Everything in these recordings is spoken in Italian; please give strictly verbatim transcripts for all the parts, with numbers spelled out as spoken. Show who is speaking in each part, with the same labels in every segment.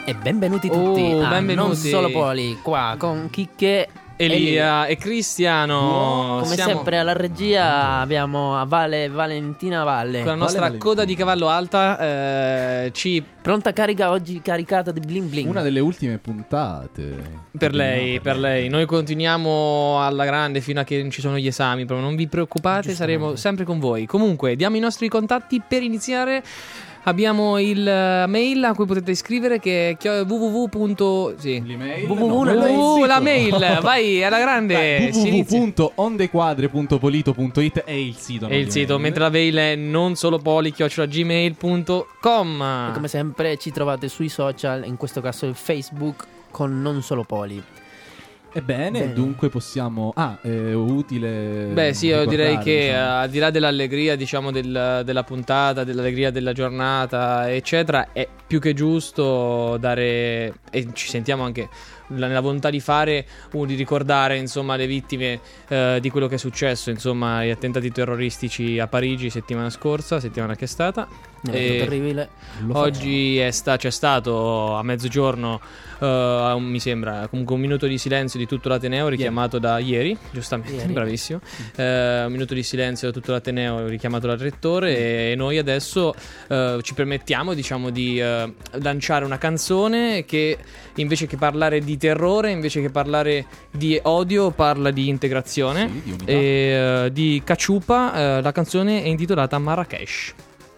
Speaker 1: E benvenuti tutti
Speaker 2: Oh,
Speaker 1: a
Speaker 2: benvenuti.
Speaker 1: Non Solo Poli, qua con Chicche,
Speaker 2: Elia e Cristiano.
Speaker 1: come
Speaker 2: Siamo
Speaker 1: sempre alla regia abbiamo a Vale Valentina Valle,
Speaker 2: con la nostra
Speaker 3: Vale
Speaker 2: coda di cavallo alta, eh, ci
Speaker 1: pronta carica oggi, caricata di bling bling.
Speaker 3: Una delle ultime puntate.
Speaker 2: per lei, per lei. Noi continuiamo alla grande fino a che non ci sono gli esami, proprio non vi preoccupate, saremo sempre con voi. Comunque, diamo i nostri contatti per iniziare. Abbiamo il uh, mail a cui potete iscrivere che è www. Sì.
Speaker 3: L'email?
Speaker 1: www,
Speaker 3: No,
Speaker 1: no,
Speaker 3: quello è il
Speaker 2: Uh,
Speaker 3: sito.
Speaker 2: la mail, vai alla grande. Si
Speaker 3: www
Speaker 2: inizia.
Speaker 3: punto ondequadre punto polito punto it è il sito.
Speaker 2: È
Speaker 3: non
Speaker 2: il sito,
Speaker 3: l'email.
Speaker 2: mentre la mail è non solo poli chiocciola gmail punto com.
Speaker 1: E come sempre ci trovate sui social, in questo caso il Facebook con Non Solo Poli.
Speaker 3: Ebbene,
Speaker 1: Bene.
Speaker 3: dunque possiamo. Ah, è utile.
Speaker 2: Beh sì, io
Speaker 3: ricordare,
Speaker 2: direi che
Speaker 3: diciamo.
Speaker 2: eh, al di là dell'allegria, diciamo, del- della puntata, dell'allegria della giornata, eccetera, è più che giusto dare, e ci sentiamo anche la- nella volontà di fare, uh, di ricordare, insomma, le vittime eh, di quello che è successo, insomma, gli attentati terroristici a Parigi settimana scorsa, settimana che è stata.
Speaker 1: È
Speaker 2: E
Speaker 1: terribile.
Speaker 3: Lo facciamo.
Speaker 2: oggi è sta- c'è stato a mezzogiorno, eh, un- mi sembra, comunque un minuto di silenzio di tutto l'Ateneo richiamato da ieri, giustamente,
Speaker 1: Ieri.
Speaker 2: bravissimo. Eh, un minuto di silenzio da tutto l'Ateneo richiamato dal rettore, e noi adesso eh, ci permettiamo, diciamo, di eh, lanciare una canzone che invece che parlare di terrore, invece che parlare di odio, parla di integrazione.
Speaker 3: Sì, di unità.
Speaker 2: E eh, di Caciupa, eh, la canzone è intitolata Marrakesh.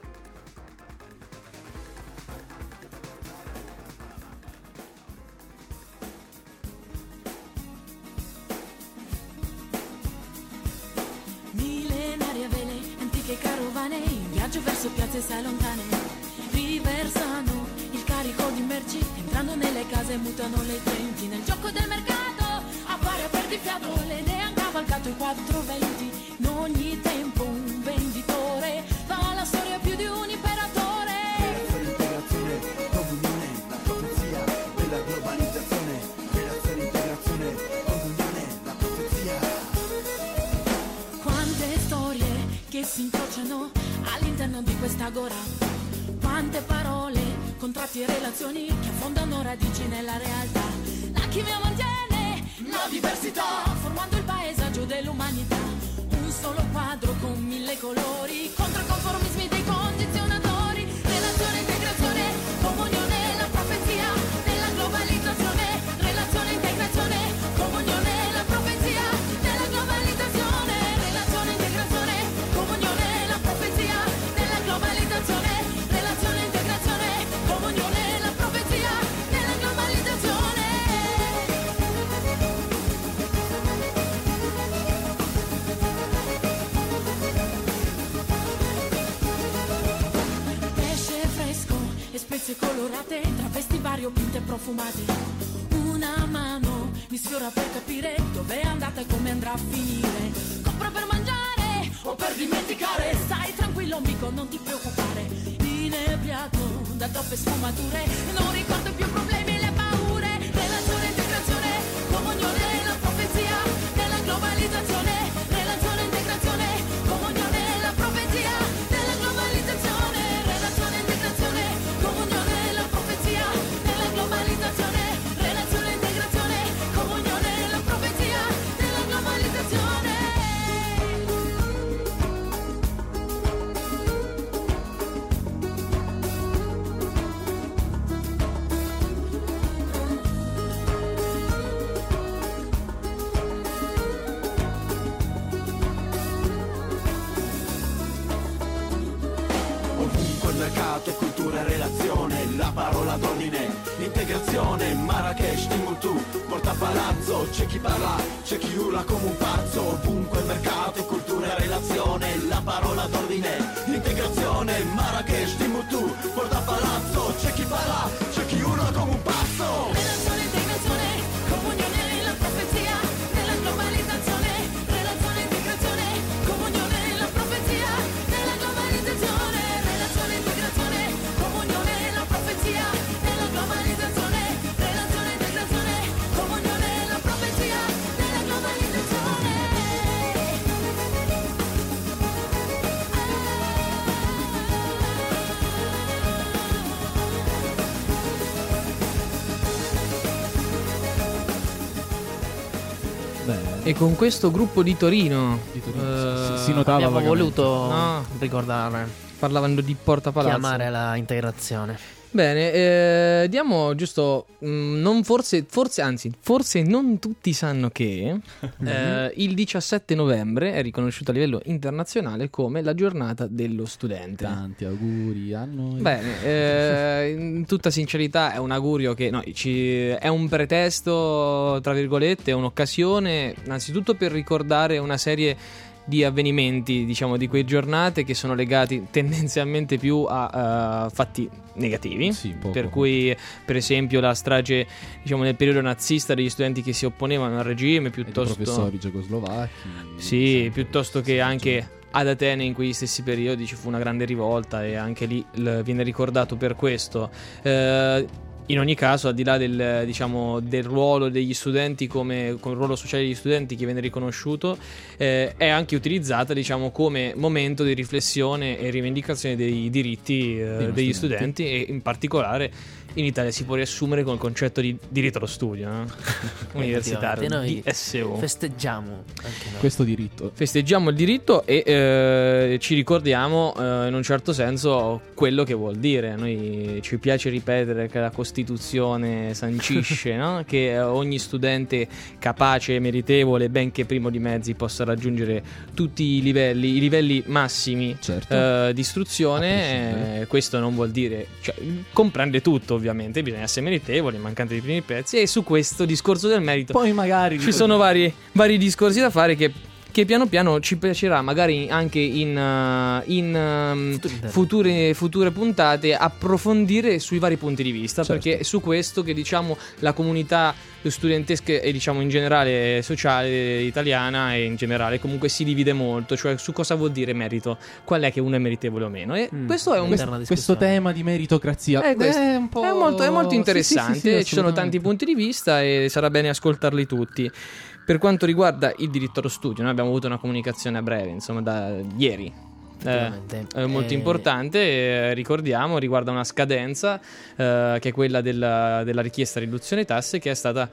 Speaker 4: Millenarie vele, antiche carovane, in viaggio verso piazze assai lontane, riversano il carico di merci, entrando nelle case mutano le genti, nel gioco del mercato, appare a perdifiato, le idee han cavalcato i quattrocentoventi, in ogni tempo un venditore, fa la storia più di un imperatore.
Speaker 5: Integrazione, comunione, la profezia della globalizzazione. Relazione, integrazione, comunione, la profezia.
Speaker 4: Quante storie che si incrociano all'interno di questa agora. Quante parole, contratti e relazioni che affondano radici nella realtà. La chimia mantiene la diversità, formando il paesaggio dell'umanità. Un solo quadro con mille colori, contro i conformismi dei condizionatori. Relazione, integrazione, comunione, la profezia della globalizzazione. Relazione, integrazione, comunione, la profezia della globalizzazione. Relazione, integrazione, comunione, la profezia della globalizzazione. Relazione, integrazione, comunione, la profezia della globalizzazione. Pesce fresco e spezie colorate, travesti vario, pinte profumate. Una mano mi sfiora per capire dove è andata e come andrà a finire. Compro per mangiare o per dimenticare. Stai tranquillo amico, non ti preoccupare. Inebriato da troppe sfumature, non ricordo più problemi e le paure. Relazione, integrazione, comunione, la profezia della globalizzazione. Relazione, integrazione, comunione, la profezia della globalizzazione. Relazione, integrazione, comunione, la profezia della globalizzazione. Relazione, integrazione, comunione, la profezia della globalizzazione.
Speaker 5: Ovunque il mercato, cultura e relazione, la parola d'ordine, integrazione, Marrakesh, Timbuktu, porta palazzo, c'è chi parla, c'è chi urla come un pazzo. Ovunque il mercato, cultura e relazione, la parola d'ordine, integrazione, Marrakesh, Timbuktu, porta palazzo, c'è chi parla, c'è chi urla come un pazzo.
Speaker 4: Relazione, integrazione, comunione, la profezia della globalizzazione. Relazione, integrazione, comunione, la profezia della globalizzazione. Relazione, integrazione, comunione, la profezia della globalizzazione. Relazione, integrazione, comunione, la profezia della globalizzazione.
Speaker 2: E con questo gruppo di Torino,
Speaker 3: Di Torino,
Speaker 2: eh,
Speaker 3: si, si notava
Speaker 1: Abbiamo
Speaker 3: vagamente.
Speaker 1: voluto
Speaker 2: No.
Speaker 1: ricordare,
Speaker 2: parlavano di Porta Palazzo.
Speaker 1: chiamare la integrazione.
Speaker 2: Bene, eh, diamo giusto, mh, non forse, forse, anzi, forse non tutti sanno che eh, il diciassette novembre è riconosciuto a livello internazionale come la giornata dello studente.
Speaker 3: Tanti auguri a noi.
Speaker 2: Bene, eh, in tutta sincerità è un augurio che no, ci, è un pretesto, tra virgolette, è un'occasione innanzitutto per ricordare una serie di avvenimenti, diciamo, di quelle giornate che sono legati tendenzialmente più a uh, fatti negativi.
Speaker 3: Sì, poco.
Speaker 2: Per cui, per esempio, la strage, diciamo, nel periodo nazista degli studenti che si opponevano al regime,
Speaker 3: E di
Speaker 2: piuttosto
Speaker 3: professori cecoslovacchi.
Speaker 2: sì,
Speaker 3: sempre.
Speaker 2: piuttosto che anche ad Atene in quegli stessi periodi ci fu una grande rivolta e anche lì l- viene ricordato per questo. Eh, in ogni caso, al di là del, diciamo, del ruolo degli studenti come, come ruolo sociale degli studenti che viene riconosciuto, eh, è anche utilizzata, diciamo, come momento di riflessione e rivendicazione dei diritti eh,
Speaker 3: Dei
Speaker 2: degli
Speaker 3: studenti.
Speaker 2: studenti, e in particolare in Italia si può riassumere con il concetto di diritto allo studio, no? Universitario,
Speaker 1: Effettivamente,
Speaker 2: D S U.
Speaker 1: Festeggiamo anche noi.
Speaker 3: Questo diritto.
Speaker 2: Festeggiamo il diritto e eh, ci ricordiamo eh, in un certo senso quello che vuol dire. Noi ci piace ripetere che la Costituzione sancisce, no? Che eh, ogni studente capace e meritevole, benché primo di mezzi, possa raggiungere tutti i livelli, i livelli massimi
Speaker 3: Certo.
Speaker 2: eh, di
Speaker 3: A
Speaker 2: istruzione.
Speaker 3: prescindere.
Speaker 2: Eh, questo non vuol dire, cioè, comprende tutto ovviamente, bisogna essere meritevoli, mancante di primi pezzi, e su questo discorso del merito
Speaker 3: Poi magari
Speaker 2: ci sono vari, vari discorsi da fare che, che piano piano ci piacerà magari anche in, uh, in um,
Speaker 1: Futuri-
Speaker 2: future, future puntate approfondire sui vari punti di vista,
Speaker 3: Certo.
Speaker 2: perché è su questo che, diciamo, la comunità studentesca e, diciamo, in generale sociale italiana e in generale comunque si divide molto, cioè su cosa vuol dire merito, qual è che uno è meritevole o meno, e
Speaker 1: Mm,
Speaker 2: questo è un
Speaker 1: interna
Speaker 3: questo
Speaker 1: discussione.
Speaker 3: tema di meritocrazia
Speaker 2: Eh, questo
Speaker 3: è un po'
Speaker 2: È molto, è molto
Speaker 3: Sì,
Speaker 2: interessante,
Speaker 3: sì, sì, sì,
Speaker 2: ci sono tanti
Speaker 3: assolutamente.
Speaker 2: punti di vista e sarà bene ascoltarli tutti. Per quanto riguarda il diritto allo studio, noi abbiamo avuto una comunicazione a breve, insomma, da ieri. Eh,
Speaker 1: Effettivamente.
Speaker 2: è molto
Speaker 1: Eh,
Speaker 2: importante, eh, ricordiamo, riguarda una scadenza eh, che è quella della, della richiesta di riduzione tasse, che è stata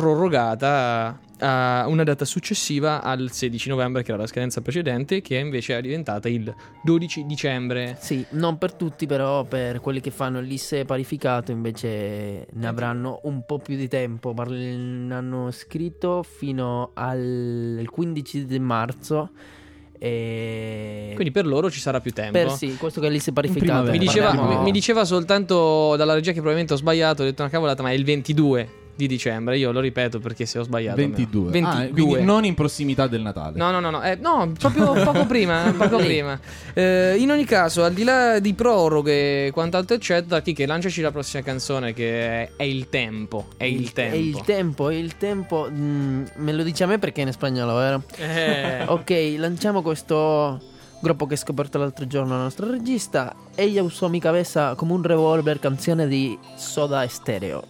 Speaker 2: prorogata a una data successiva al sedici novembre, che era la scadenza precedente, che invece è diventata il dodici dicembre.
Speaker 1: Sì, non per tutti, però per quelli che fanno il liceo parificato invece ne avranno un po' più di tempo. Parl- hanno scritto fino al il quindici di marzo. E
Speaker 2: Quindi per loro ci sarà più tempo.
Speaker 1: per sì, questo che è il liceo parificato.
Speaker 3: primavera.
Speaker 2: Mi diceva,
Speaker 1: parliamo-
Speaker 2: mi- mi diceva soltanto dalla regia che probabilmente ho sbagliato, ho detto una cavolata, ma è il ventidue di dicembre. Io lo ripeto perché se ho sbagliato.
Speaker 3: ventidue.
Speaker 2: almeno.
Speaker 3: Ah,
Speaker 2: ventidue.
Speaker 3: quindi non in prossimità del Natale.
Speaker 2: No, no, no, no, eh, no, proprio poco prima, eh, poco
Speaker 1: Lì.
Speaker 2: prima. Eh, in ogni caso, al di là di proroghe e quant'altro eccetera, chi che lanciaci la prossima canzone, che è, è il tempo, è il, tempo.
Speaker 1: È il tempo, è il tempo. mm, me lo dice a me perché è in spagnolo, vero?
Speaker 2: Eh,
Speaker 1: Ok, lanciamo questo gruppo che ho scoperto l'altro giorno la nostra regista. Ella usò mi cabeza come un revolver, canzone di Soda Stereo.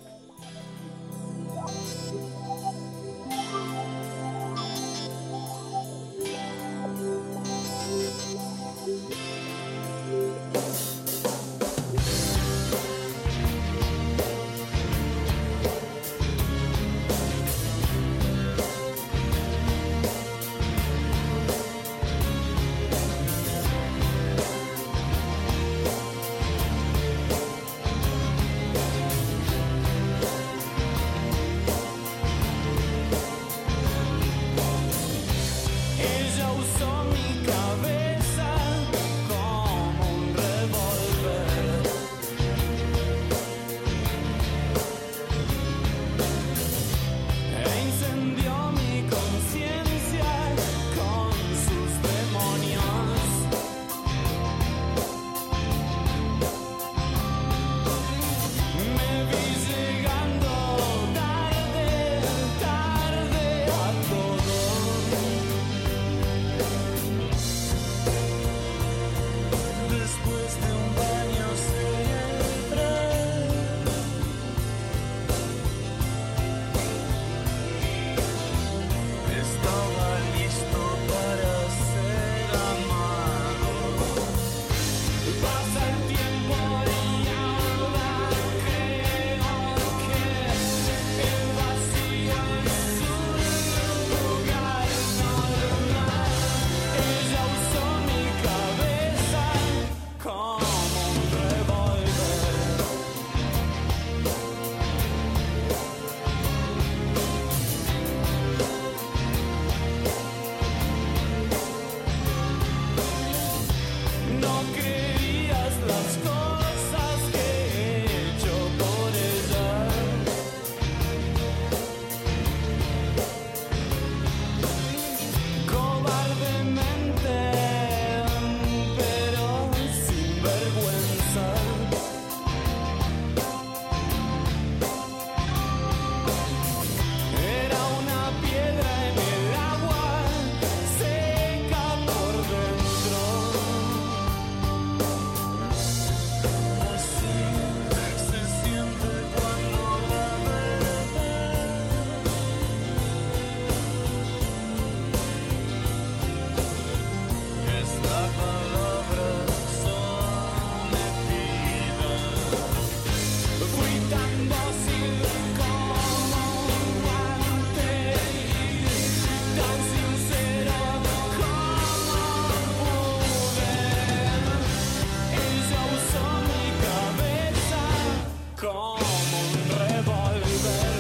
Speaker 6: como un revólver.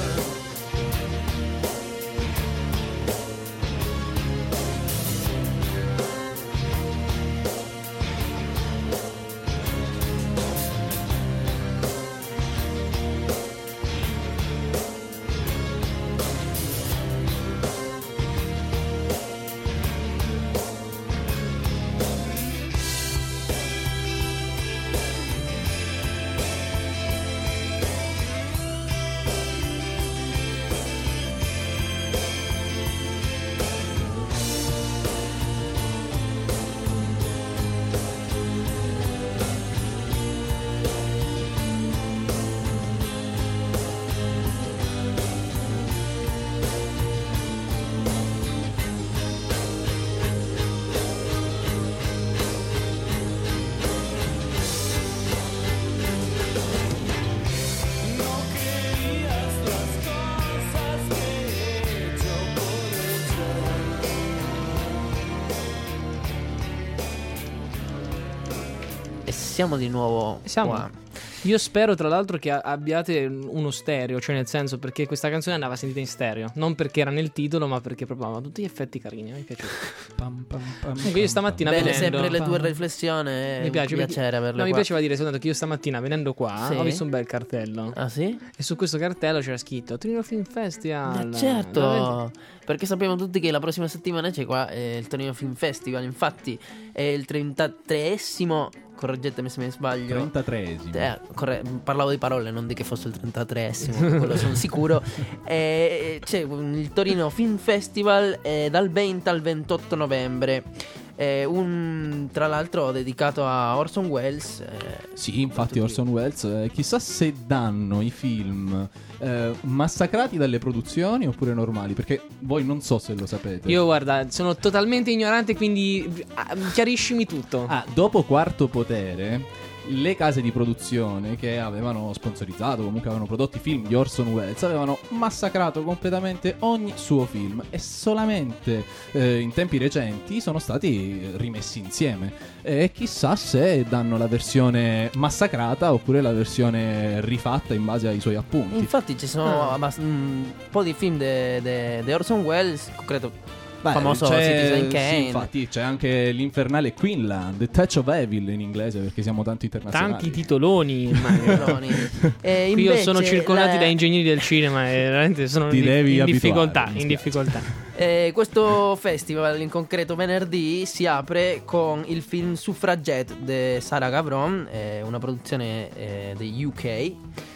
Speaker 1: Siamo di nuovo
Speaker 2: Siamo.
Speaker 1: qua.
Speaker 2: Io spero tra l'altro che abbiate uno stereo, cioè nel senso, perché questa canzone andava sentita in stereo, non perché era nel titolo, ma perché proprio aveva tutti gli effetti carini, mi è piaciuto.
Speaker 3: Pam, pam, pam,
Speaker 2: Comunque io stamattina
Speaker 1: Bene,
Speaker 2: venendo
Speaker 1: sempre le tue riflessioni.
Speaker 2: mi piace
Speaker 1: un
Speaker 2: perché-
Speaker 1: piacere averle
Speaker 2: No, mi
Speaker 1: qua.
Speaker 2: piaceva dire soltanto che io stamattina venendo qua
Speaker 1: Sì.
Speaker 2: ho visto un bel cartello
Speaker 1: Ah sì?
Speaker 2: e su questo cartello c'era scritto Torino Film Festival.
Speaker 1: Eh, certo, perché sappiamo tutti che la prossima settimana c'è qua eh, il Torino Film Festival. Infatti è il trentatreesimo, correggetemi se mi sbaglio.
Speaker 3: trentatreesimo.
Speaker 1: Eh, corre- parlavo di parole, non di che fosse il trentatreesimo, quello sono sicuro. Eh, c'è il Torino Film Festival eh, dal venti al ventotto novembre. Eh, un, tra l'altro dedicato a Orson Welles. eh,
Speaker 3: Sì, infatti
Speaker 1: tutti-
Speaker 3: Orson Welles, eh, chissà se danno i film eh, massacrati dalle produzioni oppure normali, perché voi non so se lo sapete.
Speaker 2: Io guarda, sono totalmente ignorante, quindi ah, chiariscimi tutto.
Speaker 3: Ah, dopo Quarto Potere, le case di produzione che avevano sponsorizzato, comunque avevano prodotto i film di Orson Welles, avevano massacrato completamente ogni suo film e solamente eh, in tempi recenti sono stati rimessi insieme. E chissà se danno la versione massacrata oppure la versione rifatta in base ai suoi appunti.
Speaker 1: Infatti ci sono
Speaker 2: Ah.
Speaker 1: abbast- un po' di film di Orson Welles, credo
Speaker 3: Beh,
Speaker 1: famoso
Speaker 3: c'è-
Speaker 1: Citizen
Speaker 3: sì,
Speaker 1: Kane.
Speaker 3: infatti c'è anche l'infernale Queenland, The Touch of Evil in inglese, perché siamo tanto internazionali.
Speaker 2: Tanti titoloni, immagino.
Speaker 1: E
Speaker 2: Qui io
Speaker 1: invece
Speaker 2: sono circondato
Speaker 1: la-
Speaker 2: da ingegneri del cinema e veramente sono
Speaker 3: Ti
Speaker 2: in,
Speaker 3: devi
Speaker 2: in
Speaker 3: abituare,
Speaker 2: difficoltà,
Speaker 3: mi
Speaker 2: in
Speaker 3: spiace.
Speaker 2: difficoltà.
Speaker 1: eh, questo festival, in concreto venerdì, si apre con il film Suffragette di Sarah Gavron, eh, una produzione eh, degli U K.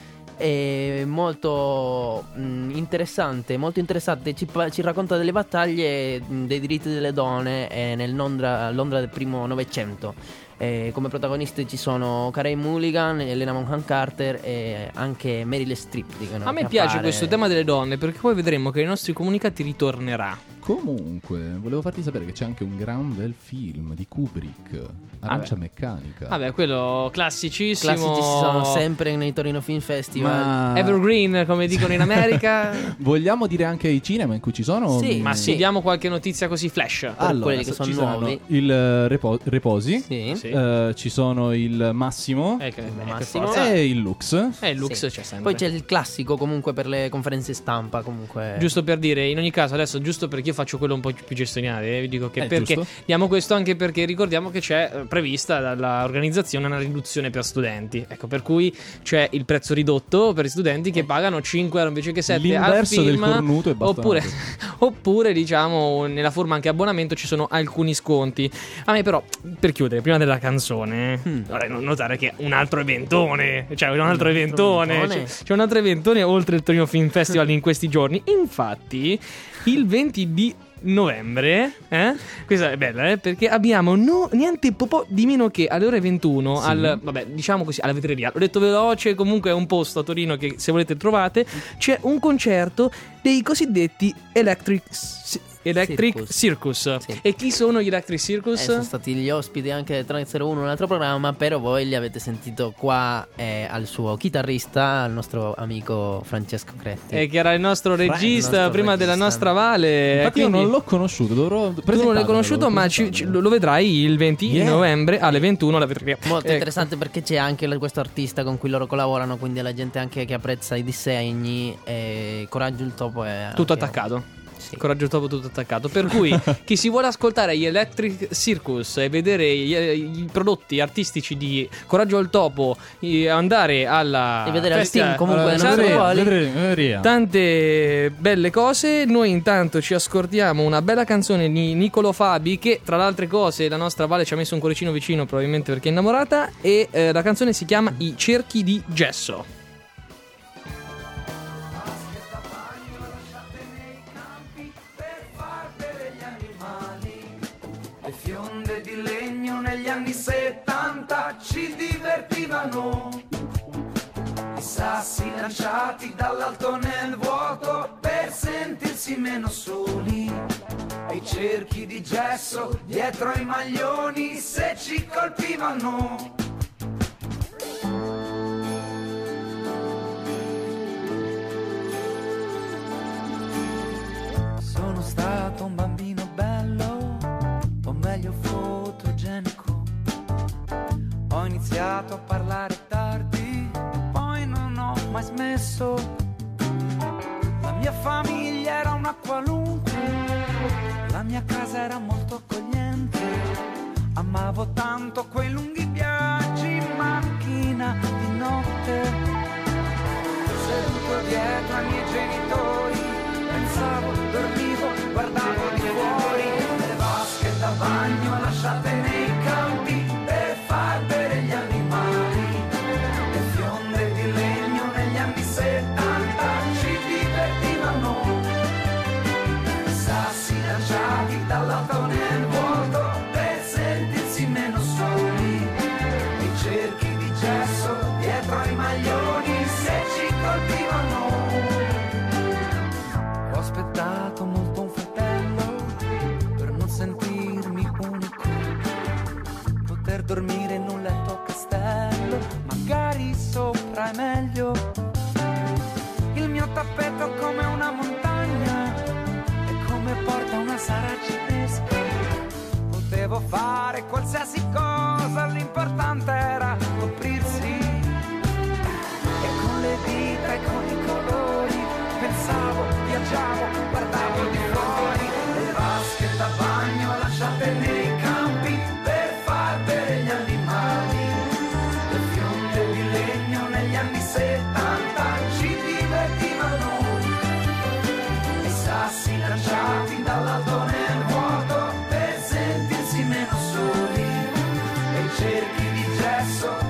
Speaker 1: È molto mh, interessante, molto interessante. Ci, pa- ci racconta delle battaglie mh, dei diritti delle donne eh, nel Londra, Londra del primo Novecento. Eh, come protagonisti ci sono Carey Mulligan, Helena Bonham Carter e anche Meryl Streep. dicono,
Speaker 2: A me
Speaker 1: che
Speaker 2: piace
Speaker 1: appare-
Speaker 2: questo tema delle donne perché poi vedremo che nei nostri comunicati ritornerà.
Speaker 3: Comunque, volevo farti sapere che c'è anche un gran bel film di Kubrick, Arancia
Speaker 2: Vabbè.
Speaker 3: Meccanica.
Speaker 2: Vabbè, quello classicissimo.
Speaker 1: Classici ci sono sempre nei Torino Film Festival.
Speaker 3: Ma
Speaker 2: Evergreen, come dicono in America.
Speaker 3: vogliamo dire anche i cinema in cui ci sono?
Speaker 1: Sì,
Speaker 2: Ma sì,
Speaker 1: Sì.
Speaker 2: diamo qualche notizia così flash.
Speaker 1: per quelli che
Speaker 3: so-
Speaker 1: sono
Speaker 3: ci
Speaker 1: nuovi.
Speaker 3: il eh, Repo- Reposi,
Speaker 1: Sì.
Speaker 2: Sì.
Speaker 3: eh, ci sono il Massimo
Speaker 2: Eh, che- beh, per
Speaker 1: Massimo.
Speaker 2: forza.
Speaker 3: e il Lux.
Speaker 2: Eh, il Lux
Speaker 1: Sì.
Speaker 2: c'è sempre.
Speaker 1: Poi c'è il classico comunque per le conferenze stampa comunque.
Speaker 2: Giusto per dire, in ogni caso, adesso giusto perché io faccio quello un po' più gestionale, eh, vi dico che
Speaker 3: Eh,
Speaker 2: perché
Speaker 3: giusto.
Speaker 2: diamo questo anche perché ricordiamo che c'è eh, prevista dall'organizzazione una riduzione per studenti. Ecco, per cui c'è il prezzo ridotto per gli studenti che pagano cinque euro invece che sette al
Speaker 3: L'inverso del
Speaker 2: film.
Speaker 3: cornuto e bastonate.
Speaker 2: Oppure, oppure, diciamo, nella forma anche abbonamento ci sono alcuni sconti. A me però, per chiudere, prima della canzone,
Speaker 1: Mm.
Speaker 2: vorrei notare che un altro eventone, cioè un altro
Speaker 1: Un altro
Speaker 2: eventone,
Speaker 1: eventone.
Speaker 2: c'è, c'è un altro eventone oltre il Torino Film Festival in questi giorni. Infatti, il venti di novembre, eh? Questa è bella, eh? Perché abbiamo no, niente po' po' di meno che alle ore ventuno
Speaker 3: Sì.
Speaker 2: al, vabbè, diciamo così, alla vetreria. L'ho detto veloce, comunque è un posto a Torino che se volete trovate. C'è un concerto dei cosiddetti Electric S- Electric
Speaker 1: Circus.
Speaker 2: Circus.
Speaker 1: Sì.
Speaker 2: E chi sono gli Electric
Speaker 1: Eh,
Speaker 2: Circus?
Speaker 1: sono stati gli ospiti anche del tre zero uno, un altro programma, però voi li avete sentito qua eh, al suo chitarrista, al nostro amico Francesco Cretti.
Speaker 2: Eh, che era il nostro regista
Speaker 1: nostro
Speaker 2: prima
Speaker 1: regista.
Speaker 2: della nostra Vale.
Speaker 3: Infatti
Speaker 2: quindi-
Speaker 3: io non l'ho conosciuto, dovrò
Speaker 2: Tu non l'hai conosciuto, ma ci- ci- lo vedrai il venti
Speaker 3: Yeah.
Speaker 2: novembre alle ventuno alla vetreria.
Speaker 1: Molto
Speaker 2: Ecco.
Speaker 1: interessante perché c'è anche la- questo artista con cui loro collaborano, quindi la gente anche che apprezza i disegni. E Coraggio il Topo è
Speaker 2: Tutto
Speaker 1: anche-
Speaker 2: attaccato.
Speaker 1: Sì.
Speaker 2: Coraggio Topo tutto attaccato. Per cui chi si vuole ascoltare gli Electric Circus e vedere gli, i prodotti artistici di Coraggio al Topo, e andare alla
Speaker 1: E vedere al
Speaker 2: festa-
Speaker 1: team comunque
Speaker 3: Allora,
Speaker 1: non so
Speaker 3: vedremo,
Speaker 1: quali.
Speaker 3: vedremo, vedremo.
Speaker 2: tante belle cose. Noi intanto ci ascoltiamo una bella canzone di Niccolò Fabi, che tra le altre cose la nostra Vale ci ha messo un cuoricino vicino, probabilmente perché è innamorata. E eh, la canzone si chiama I cerchi di gesso.
Speaker 7: Le fionde di legno negli anni settanta ci divertivano. I sassi lanciati dall'alto nel vuoto per sentirsi meno soli. E i cerchi di gesso dietro ai maglioni se ci colpivano. Sono stato un bambino bello, o meglio fotogenico. Ho iniziato a parlare tardi, poi non ho mai smesso. La mia famiglia era una qualunque, la mia casa era molto accogliente. Amavo tanto quei lunghi viaggi in macchina di notte, seduto dietro ai miei genitori. Pensavo, dormivo, guardavo di fuori le vasche da bagno lasciate nei campi per far bere gli animali. Le fionde di legno negli anni settanta ci divertivano. I sassi lanciati dall'alto nel vuoto per sentirsi meno soli. I cerchi di gesso dietro ai maglioni se ci colpivano. Ho aspettato molto un fratello per non sentirmi unico, poter dormire in un letto a castello, magari sopra è meglio. Il mio tappeto come una montagna e come porta una saracinesca. Potevo fare qualsiasi cosa, l'importante era coprirsi. E con le dita e con i colori pensavo, viaggiavo, guardavo di fuori le vasche da bagno lasciate nei campi per far bere gli animali. Le fionde di legno negli anni settanta ci divertivano. I sassi lanciati dall'alto nel vuoto per sentirsi meno soli. E i cerchi di gesso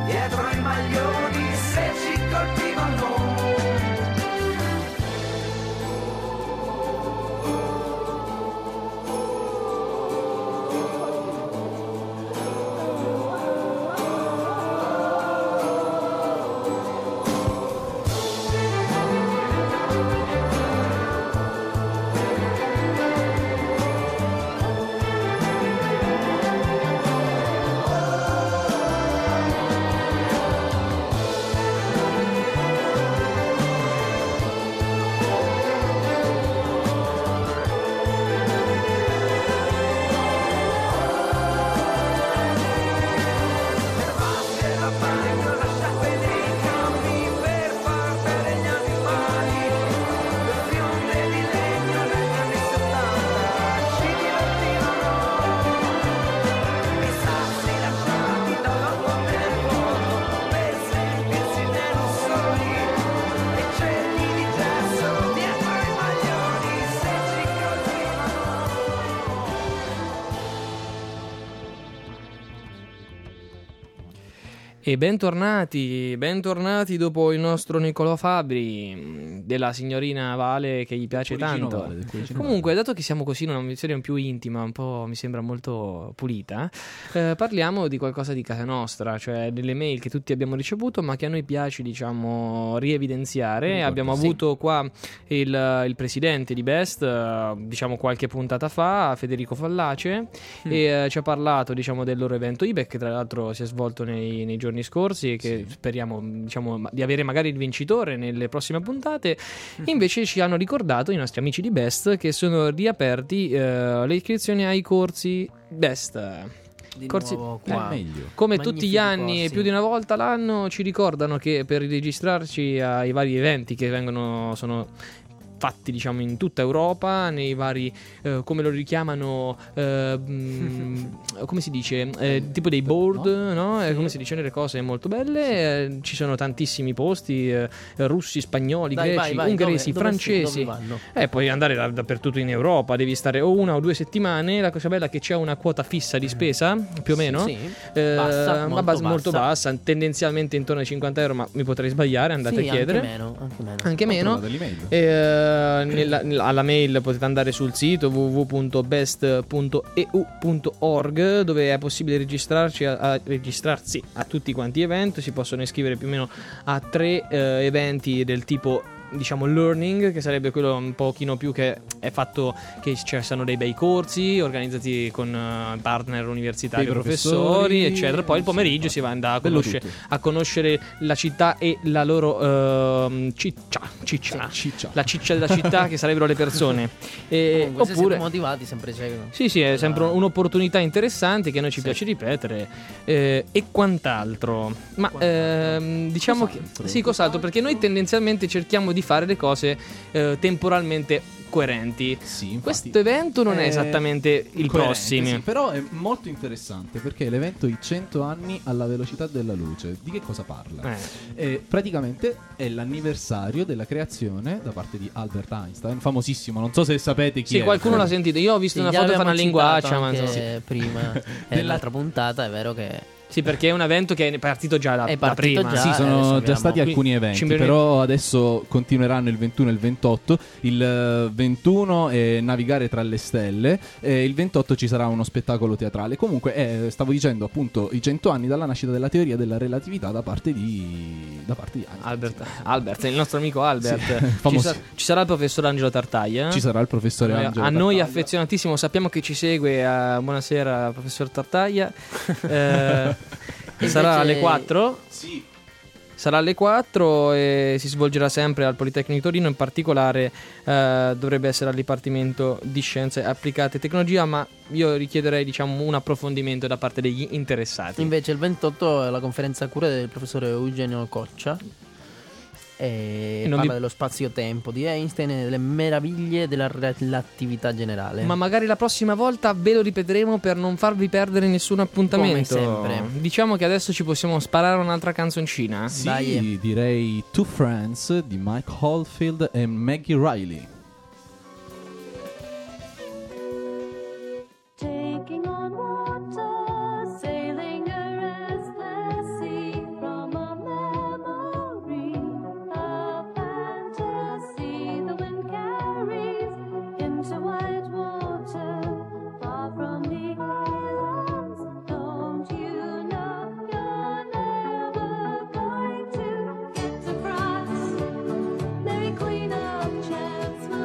Speaker 2: E bentornati, bentornati dopo il nostro Niccolò Fabbri, della signorina Vale che gli piace tanto.
Speaker 3: Vale,
Speaker 2: Comunque, dato che siamo così in una serie più intima, un po' mi sembra molto pulita, eh, parliamo di qualcosa di casa nostra, cioè delle mail che tutti abbiamo ricevuto, ma che a noi piace, diciamo, rievidenziare.
Speaker 3: Ricordo,
Speaker 2: Abbiamo
Speaker 3: sì.
Speaker 2: avuto qua il, il presidente di Best, eh, diciamo qualche puntata fa, Federico Fallace,
Speaker 1: Mm.
Speaker 2: e eh, ci ha parlato, diciamo, del loro evento I B E, che tra l'altro si è svolto nei, nei giorni scorsi e che
Speaker 3: Sì.
Speaker 2: speriamo, diciamo, ma- di avere magari il vincitore nelle prossime puntate.
Speaker 1: Mm-hmm.
Speaker 2: Invece ci hanno ricordato i nostri amici di Best che sono riaperti eh, le iscrizioni ai corsi Best.
Speaker 1: Di
Speaker 2: Corsi-
Speaker 1: nuovo
Speaker 3: È
Speaker 1: qua.
Speaker 3: meglio.
Speaker 2: Come
Speaker 1: Magnifici
Speaker 2: tutti gli anni e
Speaker 1: corsi.
Speaker 2: più di una volta l'anno ci ricordano che per registrarci ai vari eventi che vengono sono fatti, diciamo, in tutta Europa, nei vari eh, come lo richiamano, eh, mh, come si dice, eh, tipo dei board, no? Eh, come si dice, delle cose molto belle. Eh, ci sono tantissimi posti, eh, russi, spagnoli,
Speaker 1: Dai,
Speaker 2: greci,
Speaker 1: vai, vai,
Speaker 2: ungheresi,
Speaker 1: dove- dove si-
Speaker 2: francesi.
Speaker 1: dove vanno?
Speaker 2: Eh, puoi andare da- dappertutto in Europa, devi stare o una o due settimane. La cosa bella è che c'è una quota fissa di spesa, più o meno.
Speaker 1: Sì,
Speaker 2: Eh,
Speaker 1: bassa,
Speaker 2: ma
Speaker 1: molto
Speaker 2: bas- molto
Speaker 1: bassa.
Speaker 2: bassa, tendenzialmente intorno ai cinquanta euro, ma mi potrei sbagliare, andate
Speaker 1: Sì,
Speaker 2: a chiedere.
Speaker 1: Anche meno, anche meno.
Speaker 2: Anche
Speaker 3: Ho
Speaker 2: meno.
Speaker 3: trovato l'email.
Speaker 2: Eh, nella- nella- alla mail potete andare sul sito w w w punto best punto e u punto org, dove è possibile registrarci a, a- registrarsi a tutti quanti gli eventi. Si possono iscrivere più o meno a tre eh, eventi del tipo, diciamo, learning, che sarebbe quello un pochino più che è fatto, che ci sono dei bei corsi organizzati con eh, partner universitari,
Speaker 3: Dei
Speaker 2: professori,
Speaker 3: professori,
Speaker 2: eccetera. Poi il
Speaker 3: sì,
Speaker 2: pomeriggio si va a, a,
Speaker 3: bello
Speaker 2: conosce-
Speaker 3: tutto.
Speaker 2: a conoscere la città e la loro ehm, ciccia, ciccia,
Speaker 3: Ciccia.
Speaker 2: la ciccia della città, che sarebbero le persone. E,
Speaker 1: Comunque, se
Speaker 2: oppure
Speaker 1: siete motivati, sempre c'è.
Speaker 2: sì, sì, è sempre un'opportunità interessante che a noi ci
Speaker 1: Sì.
Speaker 2: piace ripetere, eh, e quant'altro. Ma ehm, diciamo
Speaker 3: Cos'altro?
Speaker 2: che sì, cos'altro, perché noi tendenzialmente cerchiamo di fare le cose eh, temporalmente coerenti.
Speaker 3: Sì, infatti.
Speaker 2: Questo evento non è
Speaker 3: Eh,
Speaker 2: esattamente il
Speaker 3: coerente,
Speaker 2: prossimo.
Speaker 3: sì, però è molto interessante perché è l'evento I cento anni alla velocità della luce. Di che cosa parla?
Speaker 2: Eh.
Speaker 3: Eh, praticamente è l'anniversario della creazione da parte di Albert Einstein, famosissimo, non so se sapete chi
Speaker 2: Sì,
Speaker 3: è.
Speaker 2: qualcuno l'ha sentito. Io ho visto
Speaker 1: Sì,
Speaker 2: una
Speaker 1: già
Speaker 2: foto di una
Speaker 1: avevamo citato
Speaker 2: linguaccia, ma
Speaker 1: anche
Speaker 2: insomma.
Speaker 1: prima e nell'altra puntata è vero che
Speaker 2: Sì, perché è un evento che è partito già da,
Speaker 1: È
Speaker 2: da
Speaker 1: partito
Speaker 2: prima.
Speaker 1: già.
Speaker 3: Sì,
Speaker 1: Ah,
Speaker 3: sono
Speaker 1: adesso
Speaker 3: già
Speaker 1: abbiamo-
Speaker 3: stati
Speaker 2: Qui-
Speaker 3: alcuni eventi,
Speaker 2: Cimberley-
Speaker 3: però adesso continueranno il ventuno e il ventotto. Il eh, ventuno è Navigare tra le stelle, e il ventotto ci sarà uno spettacolo teatrale. Comunque, eh, stavo dicendo appunto i cento anni dalla nascita della teoria della relatività da parte di da parte di Einstein.
Speaker 2: Albert, Albert, il nostro amico Albert.
Speaker 3: Sì,
Speaker 2: ci,
Speaker 3: famoso.
Speaker 2: sa- ci sarà il professor Angelo Tartaglia.
Speaker 3: Ci sarà il professore
Speaker 2: Noi-
Speaker 3: Angelo
Speaker 2: a noi
Speaker 3: Tartaglia.
Speaker 2: affezionatissimo, sappiamo che ci segue. eh, buonasera, professor Tartaglia. Eh, sarà
Speaker 1: Invece-
Speaker 2: alle quattro.
Speaker 3: Sì.
Speaker 2: Sarà alle quattro e si svolgerà sempre al Politecnico di Torino. In particolare eh, dovrebbe essere al Dipartimento di Scienze Applicate e Tecnologia, ma io richiederei, diciamo, un approfondimento da parte degli interessati.
Speaker 1: invece il ventotto è la conferenza a cura del professore Eugenio Coccia e
Speaker 2: E non
Speaker 1: parla
Speaker 2: vi-
Speaker 1: dello spazio-tempo di Einstein e delle meraviglie della relatività generale.
Speaker 2: Ma magari la prossima volta ve lo ripeteremo per non farvi perdere nessun appuntamento.
Speaker 1: Come sempre.
Speaker 2: Diciamo che adesso ci possiamo sparare un'altra canzoncina.
Speaker 3: Sì,
Speaker 1: Dai.
Speaker 3: direi Two Friends di Mike Oldfield e Maggie Riley.
Speaker 8: Taking on water, sailing a restless sea from a memory, a fantasy the wind carries into white water, far from the islands. Don't you know you're never going to get across? Mary Queen of Chance.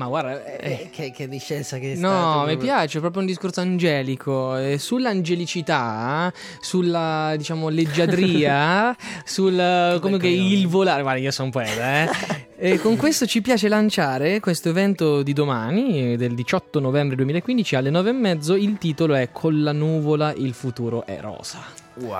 Speaker 2: Ma guarda, eh,
Speaker 1: Eh, che, che discesa che è
Speaker 2: no,
Speaker 1: stata,
Speaker 2: mi
Speaker 1: proprio.
Speaker 2: piace, è proprio un discorso angelico, eh, sull'angelicità, sulla, diciamo, leggiadria, sul come che il volare. Guarda, io sono un poeta, eh. E con questo ci piace lanciare questo evento di domani, del diciotto novembre duemilaquindici alle nove e mezzo. Il titolo è Con la nuvola il futuro è rosa.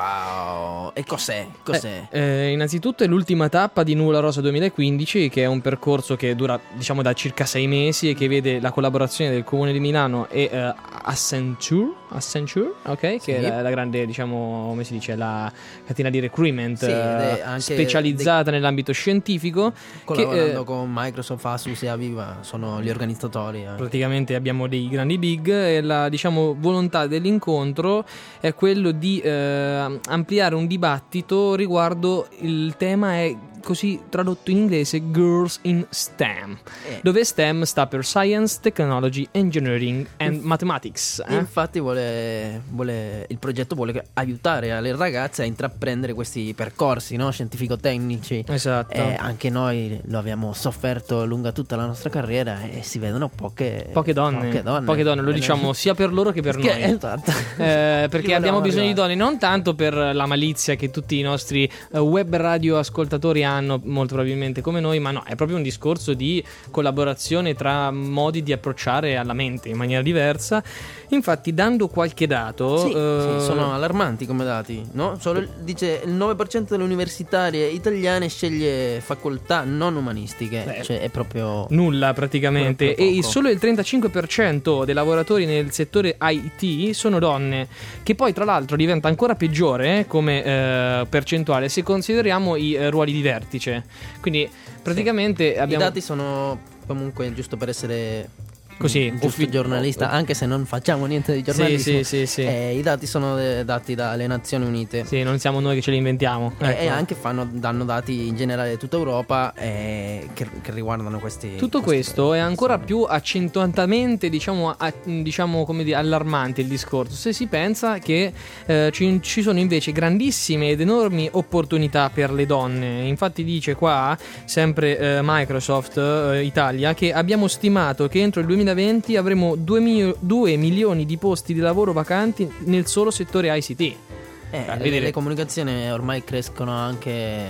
Speaker 1: Wow, e cos'è? Cos'è?
Speaker 2: Eh, eh, innanzitutto è l'ultima tappa di Nuvola Rosa duemilaquindici, che è un percorso che dura, diciamo, da circa sei mesi e che vede la collaborazione del Comune di Milano e eh, Accenture, Accenture, ok, che
Speaker 1: Sì.
Speaker 2: è la, la grande, diciamo, come si dice, la catena di recruitment
Speaker 1: Sì, ed è
Speaker 2: eh,
Speaker 1: anche
Speaker 2: specializzata nell'ambito scientifico.
Speaker 1: Collaborando
Speaker 2: che, eh,
Speaker 1: con Microsoft, Asus e Aviva, sono gli organizzatori. eh.
Speaker 2: Praticamente abbiamo dei grandi big e la, diciamo, volontà dell'incontro è quello di eh, ampliare un dibattito riguardo il tema è così tradotto in inglese Girls in STEM,
Speaker 1: Eh.
Speaker 2: dove STEM sta per Science, Technology, Engineering and Mathematics. eh?
Speaker 1: Infatti vuole, vuole- il progetto vuole aiutare le ragazze a intraprendere questi percorsi, no? Scientifico-tecnici.
Speaker 2: Esatto.
Speaker 1: Eh, anche noi lo abbiamo sofferto lungo tutta la nostra carriera e si vedono poche,
Speaker 2: Poche donne,
Speaker 1: poche donne,
Speaker 2: poche donne, lo
Speaker 1: Bene.
Speaker 2: diciamo sia per loro che per
Speaker 1: Che-
Speaker 2: noi.
Speaker 1: esatto.
Speaker 2: Eh, perché
Speaker 1: Ci
Speaker 2: abbiamo
Speaker 1: volevamo
Speaker 2: bisogno di
Speaker 1: arrivare.
Speaker 2: donne non tanto per la malizia che tutti i nostri eh, web radio ascoltatori hanno, molto probabilmente come noi, ma no, è proprio un discorso di collaborazione tra modi di approcciare alla mente in maniera diversa. Infatti, dando qualche dato,
Speaker 1: Sì,
Speaker 2: eh,
Speaker 1: sì, sono allarmanti come dati, no? Solo il- dice il nove per cento delle universitarie italiane sceglie facoltà non umanistiche,
Speaker 2: Beh,
Speaker 1: cioè è proprio
Speaker 2: nulla praticamente,
Speaker 1: Proprio
Speaker 2: e
Speaker 1: poco.
Speaker 2: solo il trentacinque per cento dei lavoratori nel settore I T sono donne, che poi tra l'altro diventa ancora peggiore eh, come eh, percentuale se consideriamo i eh, ruoli di vertice. Quindi praticamente abbiamo
Speaker 1: I dati sono comunque, giusto per essere
Speaker 2: Così,
Speaker 1: un giusto
Speaker 2: uffi-
Speaker 1: giornalista, anche se non facciamo niente di
Speaker 2: Sì,
Speaker 1: giornalismo.
Speaker 2: sì, sì, sì.
Speaker 1: eh, I dati sono eh, dati dalle Nazioni Unite.
Speaker 2: Sì, non siamo noi che ce li inventiamo.
Speaker 1: E-
Speaker 2: Ecco.
Speaker 1: E anche fanno, danno dati in generale di tutta Europa eh, che, che riguardano questi.
Speaker 2: Tutto
Speaker 1: questi-
Speaker 2: questo è ancora più accentuatamente, diciamo, a- diciamo come dire, allarmante il discorso, se si pensa che eh, ci, ci sono invece grandissime ed enormi opportunità per le donne. Infatti dice qua, sempre eh, Microsoft eh, Italia, che abbiamo stimato che entro il duemilaventi avremo due milioni di posti di lavoro vacanti nel solo settore I C T.
Speaker 1: Eh,
Speaker 2: Beh,
Speaker 1: le,
Speaker 2: vedere-
Speaker 1: le comunicazioni ormai crescono anche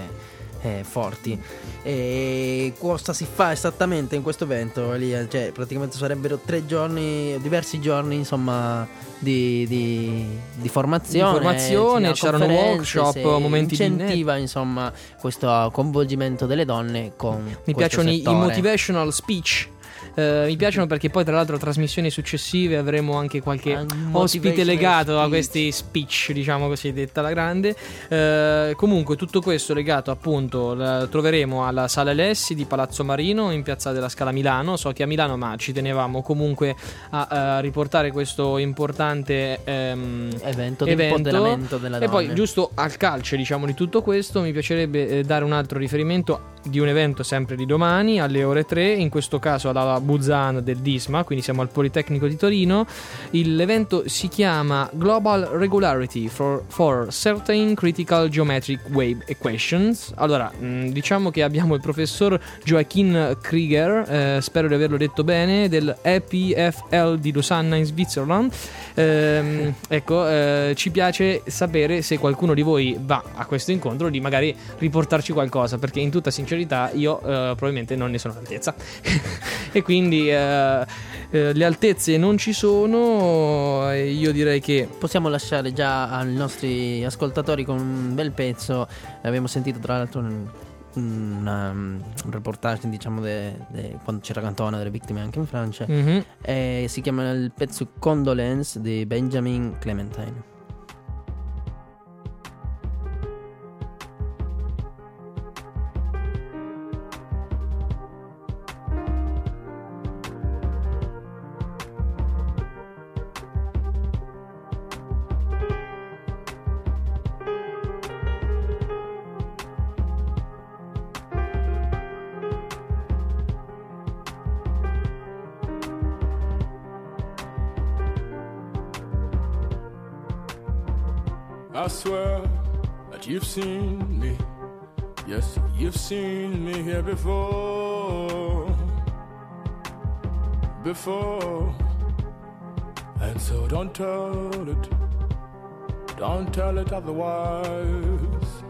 Speaker 1: eh, forti. E cosa si fa esattamente in questo evento, Elia? Cioè, praticamente sarebbero tre giorni, diversi giorni, insomma, di, di, di formazione.
Speaker 2: Di formazione,
Speaker 1: ci
Speaker 2: ci saranno
Speaker 1: conferenze,
Speaker 2: workshop,
Speaker 1: si
Speaker 2: momenti di
Speaker 1: incentiva, insomma, questo coinvolgimento delle donne con
Speaker 2: Mi
Speaker 1: questo
Speaker 2: piacciono i- i
Speaker 1: settore.
Speaker 2: motivational speech. Eh, mi piacciono perché poi tra l'altro a trasmissioni successive avremo anche qualche
Speaker 1: Ah,
Speaker 2: ospite
Speaker 1: motivational
Speaker 2: legato a
Speaker 1: speech.
Speaker 2: questi speech, diciamo così, detta alla grande. Eh, comunque tutto questo legato appunto la troveremo alla Sala Alessi di Palazzo Marino in Piazza della Scala Milano. So che a Milano, ma ci tenevamo comunque a, a riportare questo importante ehm,
Speaker 1: evento di
Speaker 2: evento.
Speaker 1: empoderamento della
Speaker 2: E poi
Speaker 1: donna.
Speaker 2: giusto al calce, diciamo, di tutto questo mi piacerebbe eh, dare un altro riferimento di un evento sempre di domani alle ore tre, in questo caso alla Busan del Disma, quindi siamo al Politecnico di Torino. L'evento si chiama Global Regularity for, for Certain Critical Geometric Wave Equations. Allora, mh, diciamo che abbiamo il professor Joachim Krieger, eh, spero di averlo detto bene, del E P F L di Losanna in Switzerland. Ehm, ecco, eh, ci piace sapere se qualcuno di voi va a questo incontro, di magari riportarci qualcosa, perché in tutta sincerità io eh, probabilmente non ne sono all'altezza. E quindi eh, eh, le altezze non ci sono, e io direi che
Speaker 1: Possiamo lasciare già ai nostri ascoltatori con un bel pezzo. Abbiamo sentito tra l'altro un, una- un reportage, diciamo, de- de- quando c'era Cantona delle vittime anche in Francia.
Speaker 2: Mhm.
Speaker 1: E si chiama il pezzo Condolence di Benjamin Clementine.
Speaker 6: I swear that you've seen me. Yes, you've seen me here before. before. And so don't tell it, don't tell it otherwise.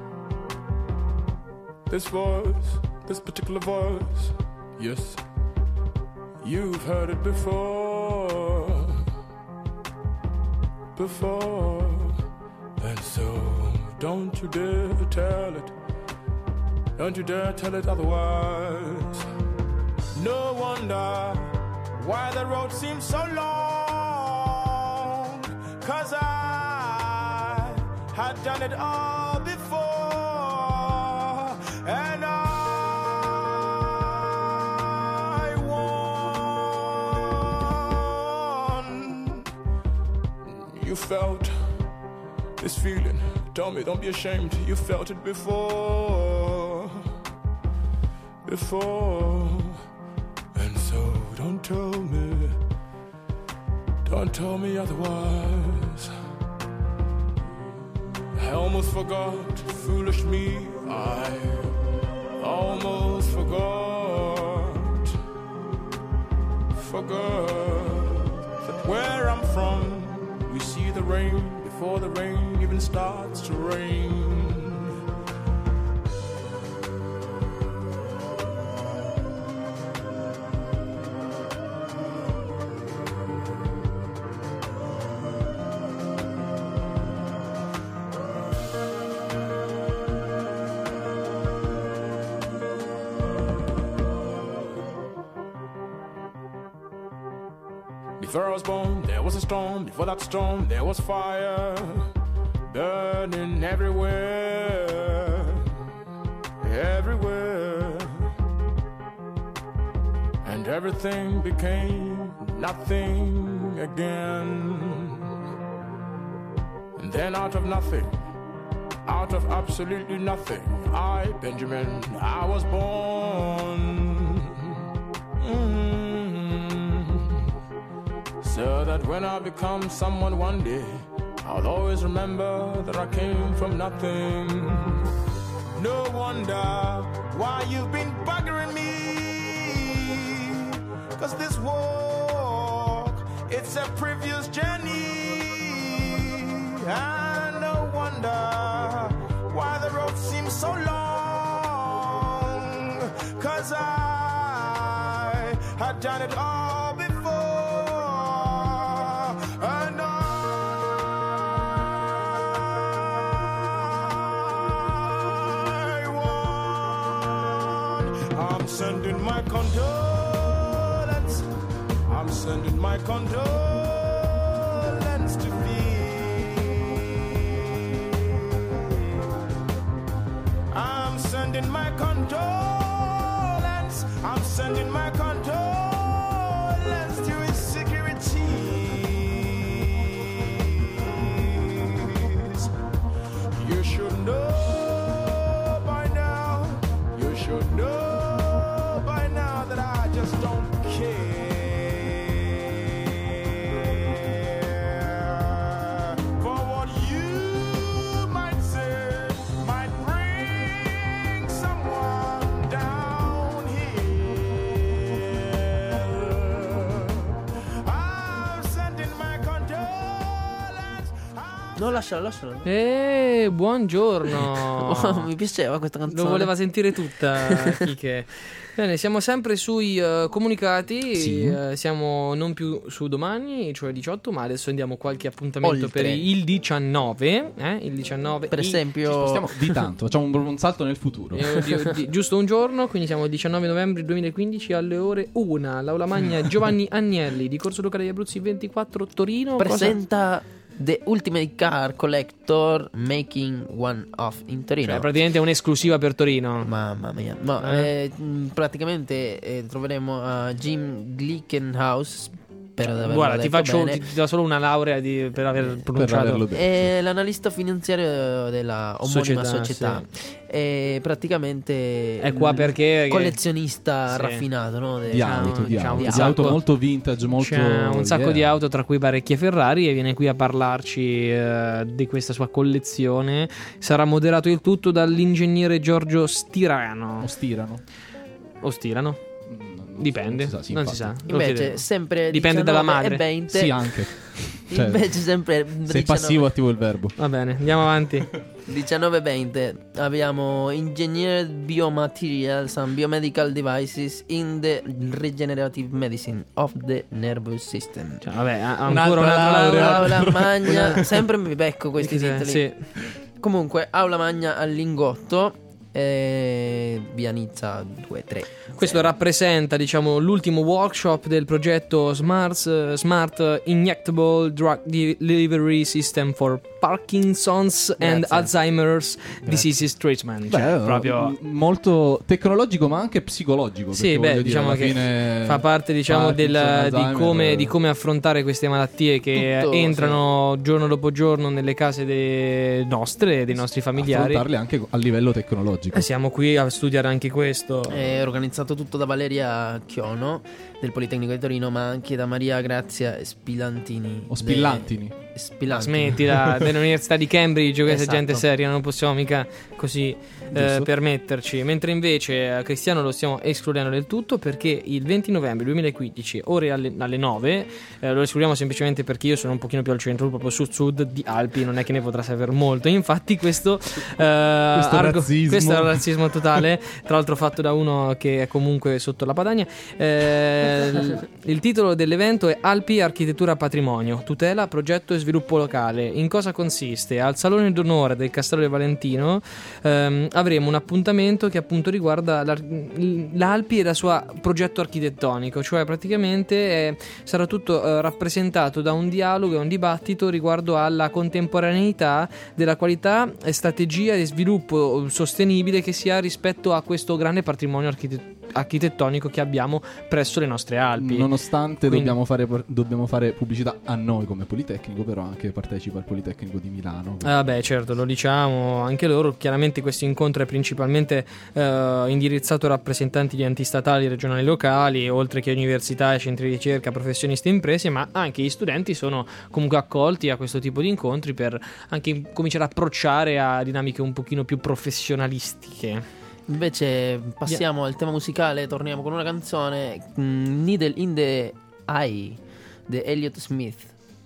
Speaker 6: This voice, this particular voice, yes, you've heard it before, before. And so don't you dare tell it, don't you dare tell it otherwise. No wonder why the road seems so long, 'cause I had done it all before. And I won. You felt this feeling, tell me, don't be ashamed, you felt it before, before. And so don't tell me, don't tell me otherwise. I almost forgot, foolish me, I almost forgot, forgot that where I'm from, we see the rain before the rain even starts to rain. Before I was born, there was a storm. Before that storm, there was fire burning everywhere, everywhere. And everything became nothing again. And then out of nothing, out of absolutely nothing, I, Benjamin, I was born. Mm-hmm. So that when I become someone one day, I'll always remember that I came from nothing. No wonder why you've been buggering me, 'cause this walk, it's a previous journey. And no wonder why the road seems so long, 'cause I had done it all before. And I won. I'm sending my condolence, I'm sending my condolence to thee. I'm sending my condolence, I'm sending my condolence to insecurities. You should know by now, you should know by now that I just don't care for what you might say might bring someone down here. I'm sending my condolence.
Speaker 1: No, lascialo, lascialo.
Speaker 2: Eh, buongiorno.
Speaker 1: Mi piaceva questa canzone.
Speaker 2: Lo voleva sentire tutta, Kike. Bene, siamo sempre sui uh, comunicati.
Speaker 3: Sì.
Speaker 2: uh, siamo non più su domani, cioè diciotto, ma adesso andiamo qualche appuntamento
Speaker 1: Oltre.
Speaker 2: per il diciannove. Eh? Il diciannove.
Speaker 1: Per
Speaker 2: i-
Speaker 1: esempio,
Speaker 3: Spostiamo di tanto, facciamo un, un salto nel futuro.
Speaker 2: eh, oddio, di- giusto un giorno, quindi siamo il diciannove novembre duemilaquindici alle ore una. L'Aula Magna Giovanni Agnelli di Corso Luca degli Abruzzi ventiquattro Torino. Cosa-
Speaker 1: presenta The Ultimate Car Collector Making One Off in Torino.
Speaker 2: Cioè, praticamente è un'esclusiva per Torino.
Speaker 1: Mamma mia, no,
Speaker 2: Eh?
Speaker 1: eh, mh, praticamente eh, troveremo a Jim Glickenhaus. Spero di averlo
Speaker 2: Guarda, ti
Speaker 1: detto
Speaker 2: faccio
Speaker 1: bene.
Speaker 2: ti do solo una laurea di- per aver pronunciato.
Speaker 3: averlo detto.
Speaker 1: È l'analista finanziario della omonima
Speaker 2: Società,
Speaker 1: società, E praticamente
Speaker 2: È qua
Speaker 1: il
Speaker 2: perché-
Speaker 1: collezionista
Speaker 2: Sì.
Speaker 1: raffinato, no? De-
Speaker 3: Di auto, di
Speaker 2: diciamo,
Speaker 3: auto,
Speaker 2: un
Speaker 3: di auto
Speaker 2: sacco-
Speaker 3: molto vintage, molto
Speaker 2: C'è un sacco
Speaker 3: yeah.
Speaker 2: di auto, tra cui parecchie Ferrari, e viene qui a parlarci eh, di questa sua collezione. Sarà moderato il tutto dall'ingegnere Giorgio Stirano.
Speaker 3: O stirano.
Speaker 2: O Stirano?
Speaker 3: Mm,
Speaker 2: Dipende,
Speaker 3: Non si sa, sì,
Speaker 2: non si
Speaker 3: infatti.
Speaker 2: sa. Lo
Speaker 1: Invece
Speaker 2: chiederemo.
Speaker 1: sempre
Speaker 2: Dipende dalla
Speaker 1: diciannove
Speaker 2: madre.
Speaker 1: e venti.
Speaker 3: Sì, anche. Cioè,
Speaker 1: Invece sempre
Speaker 3: sei
Speaker 1: diciannove
Speaker 3: passivo attivo il verbo.
Speaker 2: Va bene, andiamo avanti.
Speaker 1: diciannove venti abbiamo Engineered Biomaterials and Biomedical Devices in the Regenerative Medicine of the Nervous System.
Speaker 2: Cioè, vabbè, a-
Speaker 3: Un'altra
Speaker 2: ancora un'altra
Speaker 3: laurea.
Speaker 2: laurea.
Speaker 1: Aula magna, sempre mi becco questi
Speaker 2: Sì,
Speaker 1: titoli.
Speaker 2: sì.
Speaker 1: Comunque, aula magna al lingotto e Bianizza due tre.
Speaker 2: Questo rappresenta, diciamo, l'ultimo workshop del progetto Smart, eh, Smart Injectable Drug Delivery System for Parkinson's and
Speaker 1: Grazie.
Speaker 2: Alzheimer's Diseases Treatment. Cioè,
Speaker 3: Beh,
Speaker 2: proprio...
Speaker 3: m- molto tecnologico ma anche psicologico.
Speaker 2: Sì,
Speaker 3: perché
Speaker 2: beh,
Speaker 3: voglio dire,
Speaker 2: diciamo
Speaker 3: alla
Speaker 2: che
Speaker 3: fine
Speaker 2: fa parte, diciamo, del,
Speaker 3: Parkinson,
Speaker 2: di,
Speaker 3: Alzheimer,
Speaker 2: come, di come affrontare queste malattie che
Speaker 1: Tutto,
Speaker 2: entrano giorno dopo giorno nelle case de- nostre, dei nostri familiari.
Speaker 3: affrontarle anche a livello tecnologico.
Speaker 2: E siamo qui a studiare anche questo.
Speaker 1: È organizzato tutto da Valeria Chiono del Politecnico di Torino, ma anche da Maria Grazia Spilantini.
Speaker 3: O Spillantini.
Speaker 1: De- Spillantini.
Speaker 2: Smettila, dell'Università di Cambridge, questa
Speaker 1: Esatto.
Speaker 2: gente seria, non possiamo mica così eh,
Speaker 3: Giusto.
Speaker 2: permetterci. Mentre invece a Cristiano lo stiamo escludendo del tutto, perché il venti novembre duemilaquindici, ore alle, alle nove, eh, lo escludiamo semplicemente perché io sono un pochino più al centro, proprio sud-sud di Alpi, non è che ne potrà sapere molto. Infatti questo, eh, argo-
Speaker 3: razzismo.
Speaker 2: questo è un razzismo totale, tra l'altro fatto da uno che è comunque sotto la Padania. Eh, il, il titolo dell'evento è Alpi Architettura Patrimonio, tutela, progetto e sviluppo locale. In cosa consiste? Al Salone d'Onore del Castello di Valentino ehm, avremo un appuntamento che appunto riguarda l'Ar- l'Alpi e il suo progetto architettonico, cioè praticamente eh, sarà tutto eh, rappresentato da un dialogo e un dibattito riguardo alla contemporaneità della qualità e strategia di sviluppo sostenibile che si ha rispetto a questo grande patrimonio architet- architettonico che abbiamo presso le nostre Alpi.
Speaker 3: Nonostante
Speaker 2: Quindi-
Speaker 3: dobbiamo, fare, dobbiamo fare pubblicità a noi come Politecnico, però anche partecipa al Politecnico di Milano.
Speaker 2: Ah beh, certo, lo diciamo anche loro. Chiaramente questo incontro è principalmente eh, indirizzato a rappresentanti di enti statali, regionali, locali, oltre che università e centri di ricerca, professionisti e imprese, ma anche gli studenti sono comunque accolti a questo tipo di incontri per anche cominciare a approcciare a dinamiche un pochino più professionalistiche.
Speaker 1: Invece passiamo al tema musicale, torniamo con una canzone, mm, Needle in the Eye di Elliott Smith.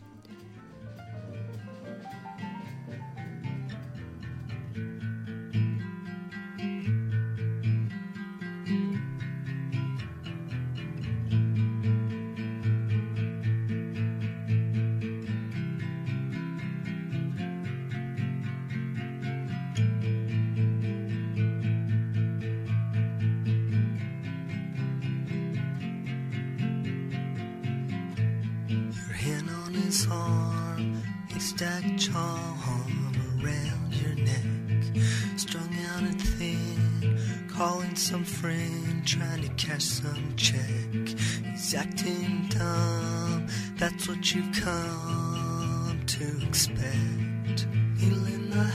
Speaker 9: Your hand on his arm, a stacked charm around your neck, strung out and thin, calling some friend, trying to cash some check. He's acting dumb, that's what you've come to expect. Needle in the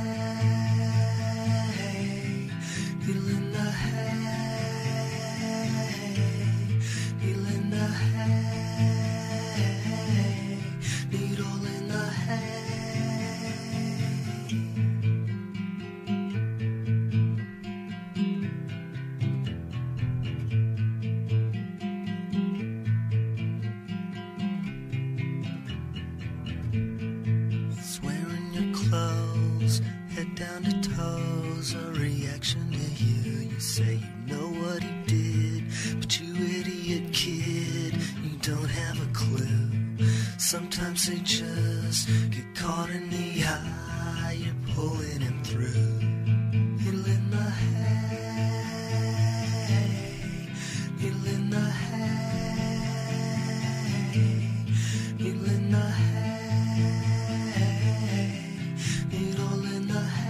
Speaker 9: hay, needle in the hay, needle in the hay. Needle in the hay. He's wearing your clothes, head down to toes, a reaction to you. You say you know what he did, but you idiot kid, you don't have a clue. Sometimes they just get caught in the eye, you're pulling him through. Needle in the hay, needle in the hay, needle in the hay, needle in the hay.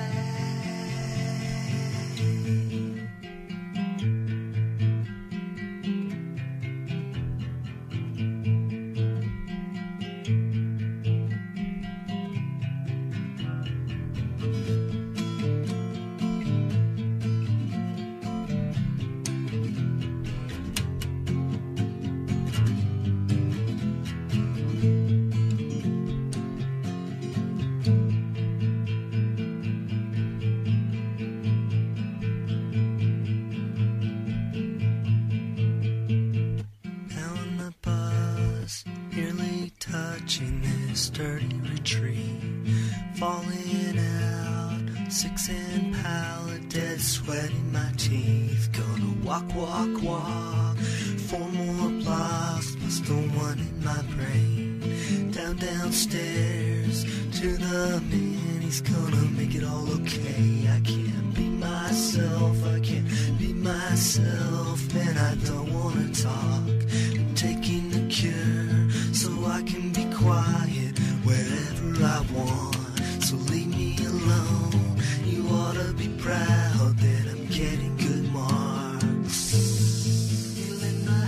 Speaker 9: touching this dirty retreat. Falling out, six and pallet, dead sweat in my teeth. Gonna walk, walk, walk, four more blocks plus the one in my brain. Down, downstairs to the man, he's gonna make it all okay. I can't be myself, I can't be myself, and I don't wanna talk. I'm taking the cure so I can be quiet wherever I want. So leave me alone, you ought to be proud that I'm getting good marks. You lit my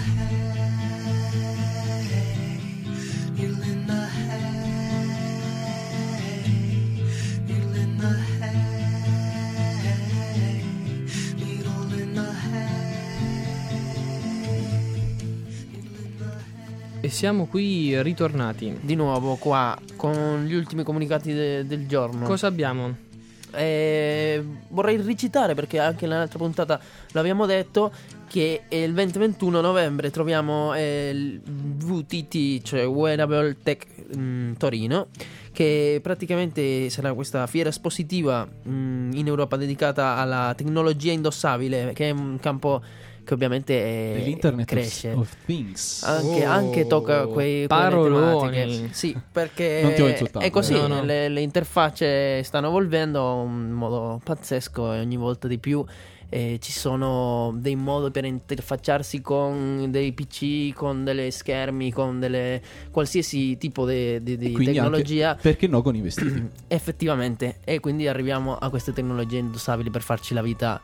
Speaker 9: hay, you lit my hay, you lit my hay, you don't lit my
Speaker 2: E siamo qui ritornati.
Speaker 1: Di nuovo qua con gli ultimi comunicati de- del giorno.
Speaker 2: Cosa abbiamo?
Speaker 1: Eh, vorrei recitare, perché anche nell'altra puntata l'abbiamo detto, che il venti ventuno novembre troviamo eh, il V T T, cioè Wearable Tech mh, Torino, che praticamente sarà questa fiera espositiva mh, in Europa dedicata alla tecnologia indossabile, che è un campo che ovviamente è,
Speaker 3: Dell'Internet
Speaker 1: cresce.
Speaker 3: of, of Things.
Speaker 1: Anche,
Speaker 2: Oh,
Speaker 1: anche tocca quei, quelle
Speaker 2: paroloni.
Speaker 1: tematiche. Sì, perché
Speaker 3: Non ti ho insultato,
Speaker 1: è così,
Speaker 2: eh. No, no.
Speaker 1: Le, le interfacce stanno evolvendo in modo pazzesco e ogni volta di più. Eh, ci sono dei modi per interfacciarsi con dei P C, con delle schermi, con delle qualsiasi tipo di, di, di
Speaker 3: Quindi
Speaker 1: tecnologia.
Speaker 3: anche, perché no, con i vestiti.
Speaker 1: Effettivamente. E quindi arriviamo a queste tecnologie indossabili per farci la vita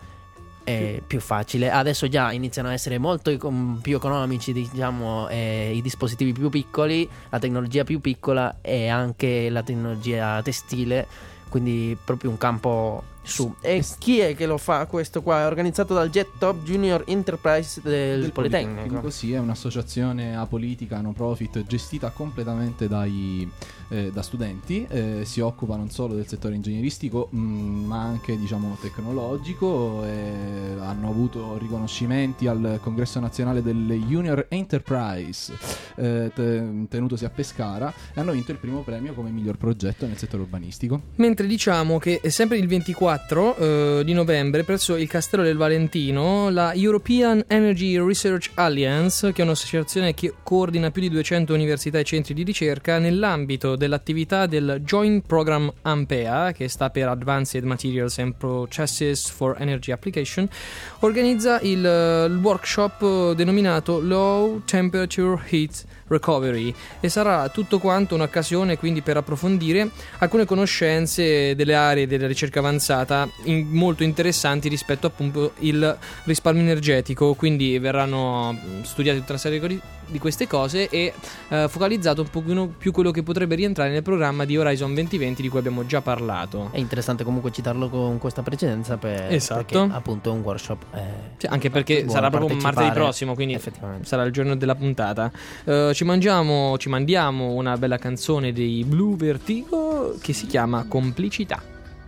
Speaker 1: è più facile. Adesso già iniziano a essere molto econ- più economici, diciamo, eh, i dispositivi più piccoli, la tecnologia più piccola e anche la tecnologia tessile, quindi proprio un campo su. E chi è che lo fa questo qua? È organizzato dal Jet Top Junior Enterprise del,
Speaker 3: Del
Speaker 1: Politecnico.
Speaker 3: Così è un'associazione apolitica no profit gestita completamente dai, eh, da studenti, eh, si occupa non solo del settore ingegneristico mh, ma anche diciamo tecnologico, e hanno avuto riconoscimenti al congresso nazionale delle Junior Enterprise eh, te- tenutosi a Pescara, e hanno vinto il primo premio come miglior progetto nel settore urbanistico.
Speaker 2: Mentre diciamo che è sempre il ventiquattro eh, di novembre presso il Castello del Valentino la European Energy Research Alliance, che è un'associazione che coordina più di duecento università e centri di ricerca nell'ambito dell'attività del Joint Program AMPEA, che sta per Advanced Materials and Processes for Energy Application, organizza il, il workshop denominato Low Temperature Heat Recovery, e sarà tutto quanto un'occasione quindi per approfondire alcune conoscenze delle aree della ricerca avanzata in, molto interessanti rispetto appunto il risparmio energetico. Quindi verranno studiate tutta una serie di, di queste cose e eh, focalizzato un pochino più quello che potrebbe rientrare nel programma di Horizon duemilaventi di cui abbiamo già parlato.
Speaker 1: È interessante comunque citarlo con questa precedenza per,
Speaker 2: Esatto.
Speaker 1: perché appunto è un workshop eh,
Speaker 2: Sì, anche perché
Speaker 1: buono
Speaker 2: sarà proprio
Speaker 1: partecipare.
Speaker 2: martedì prossimo, quindi
Speaker 1: Effettivamente.
Speaker 2: sarà il giorno della puntata. Eh, ci mangiamo, ci mandiamo una bella canzone dei Blue Vertigo che si chiama Complicità.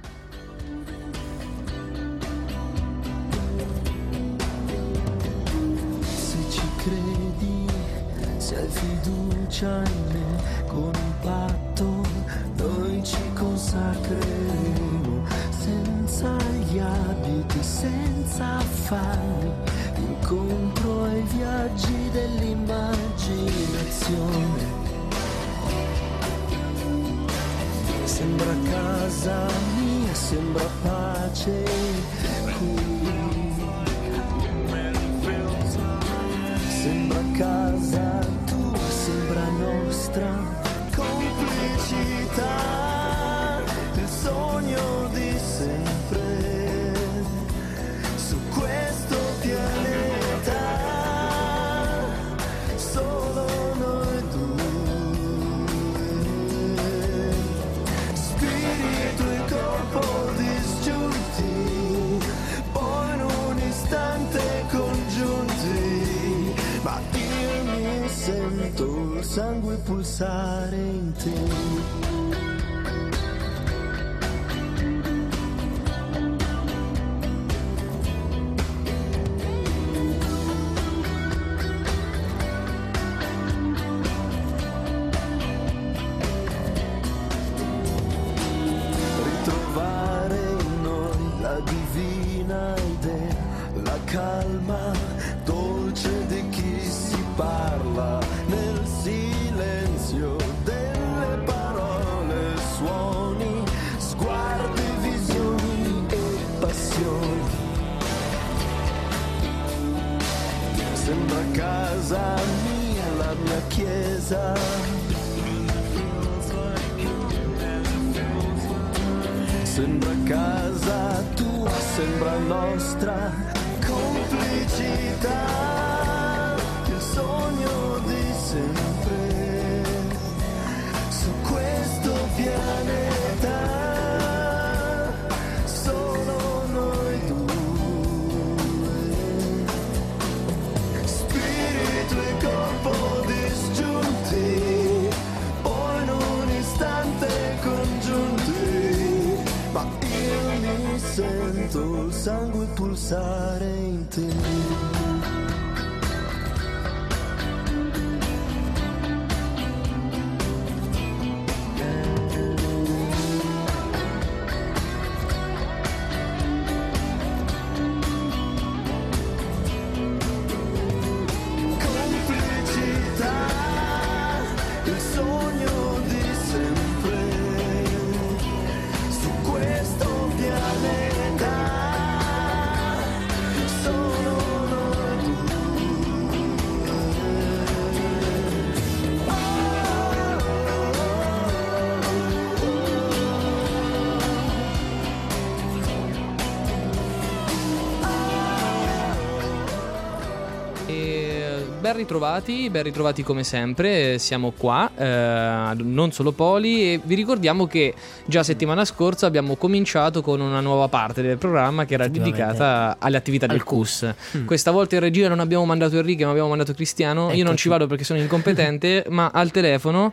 Speaker 9: Se ci credi, se hai fiducia in me, con un patto noi ci consacreremo, senza gli abiti, senza affanni, incontro ai viaggi dell'immaginazione. Sembra casa mia, sembra pace qui. Sembra casa tua, sembra nostra complicità, il sogno di sempre su questo pianeta, solo noi due, spirito e corpo disgiunti, poi in un istante congiunti. Ma io mi sento il sangue pulsare in te.
Speaker 5: chiesa. Sembra casa tua, sembra nostra complicità, il sogno di sempre su questo pianeta, solo noi due, spirito e corpo disgiunti, o in un istante congiunti, ma io mi sento il sangue pulsare in te.
Speaker 2: Ben ritrovati, ben ritrovati come sempre, siamo qua, eh, non solo Poli, e vi ricordiamo che già settimana scorsa abbiamo cominciato con una nuova parte del programma che era dedicata alle attività del C U S. Mm. Questa volta in regia non abbiamo mandato Enrico, ma abbiamo mandato Cristiano. Eccoci. Io non ci vado perché sono incompetente, ma al telefono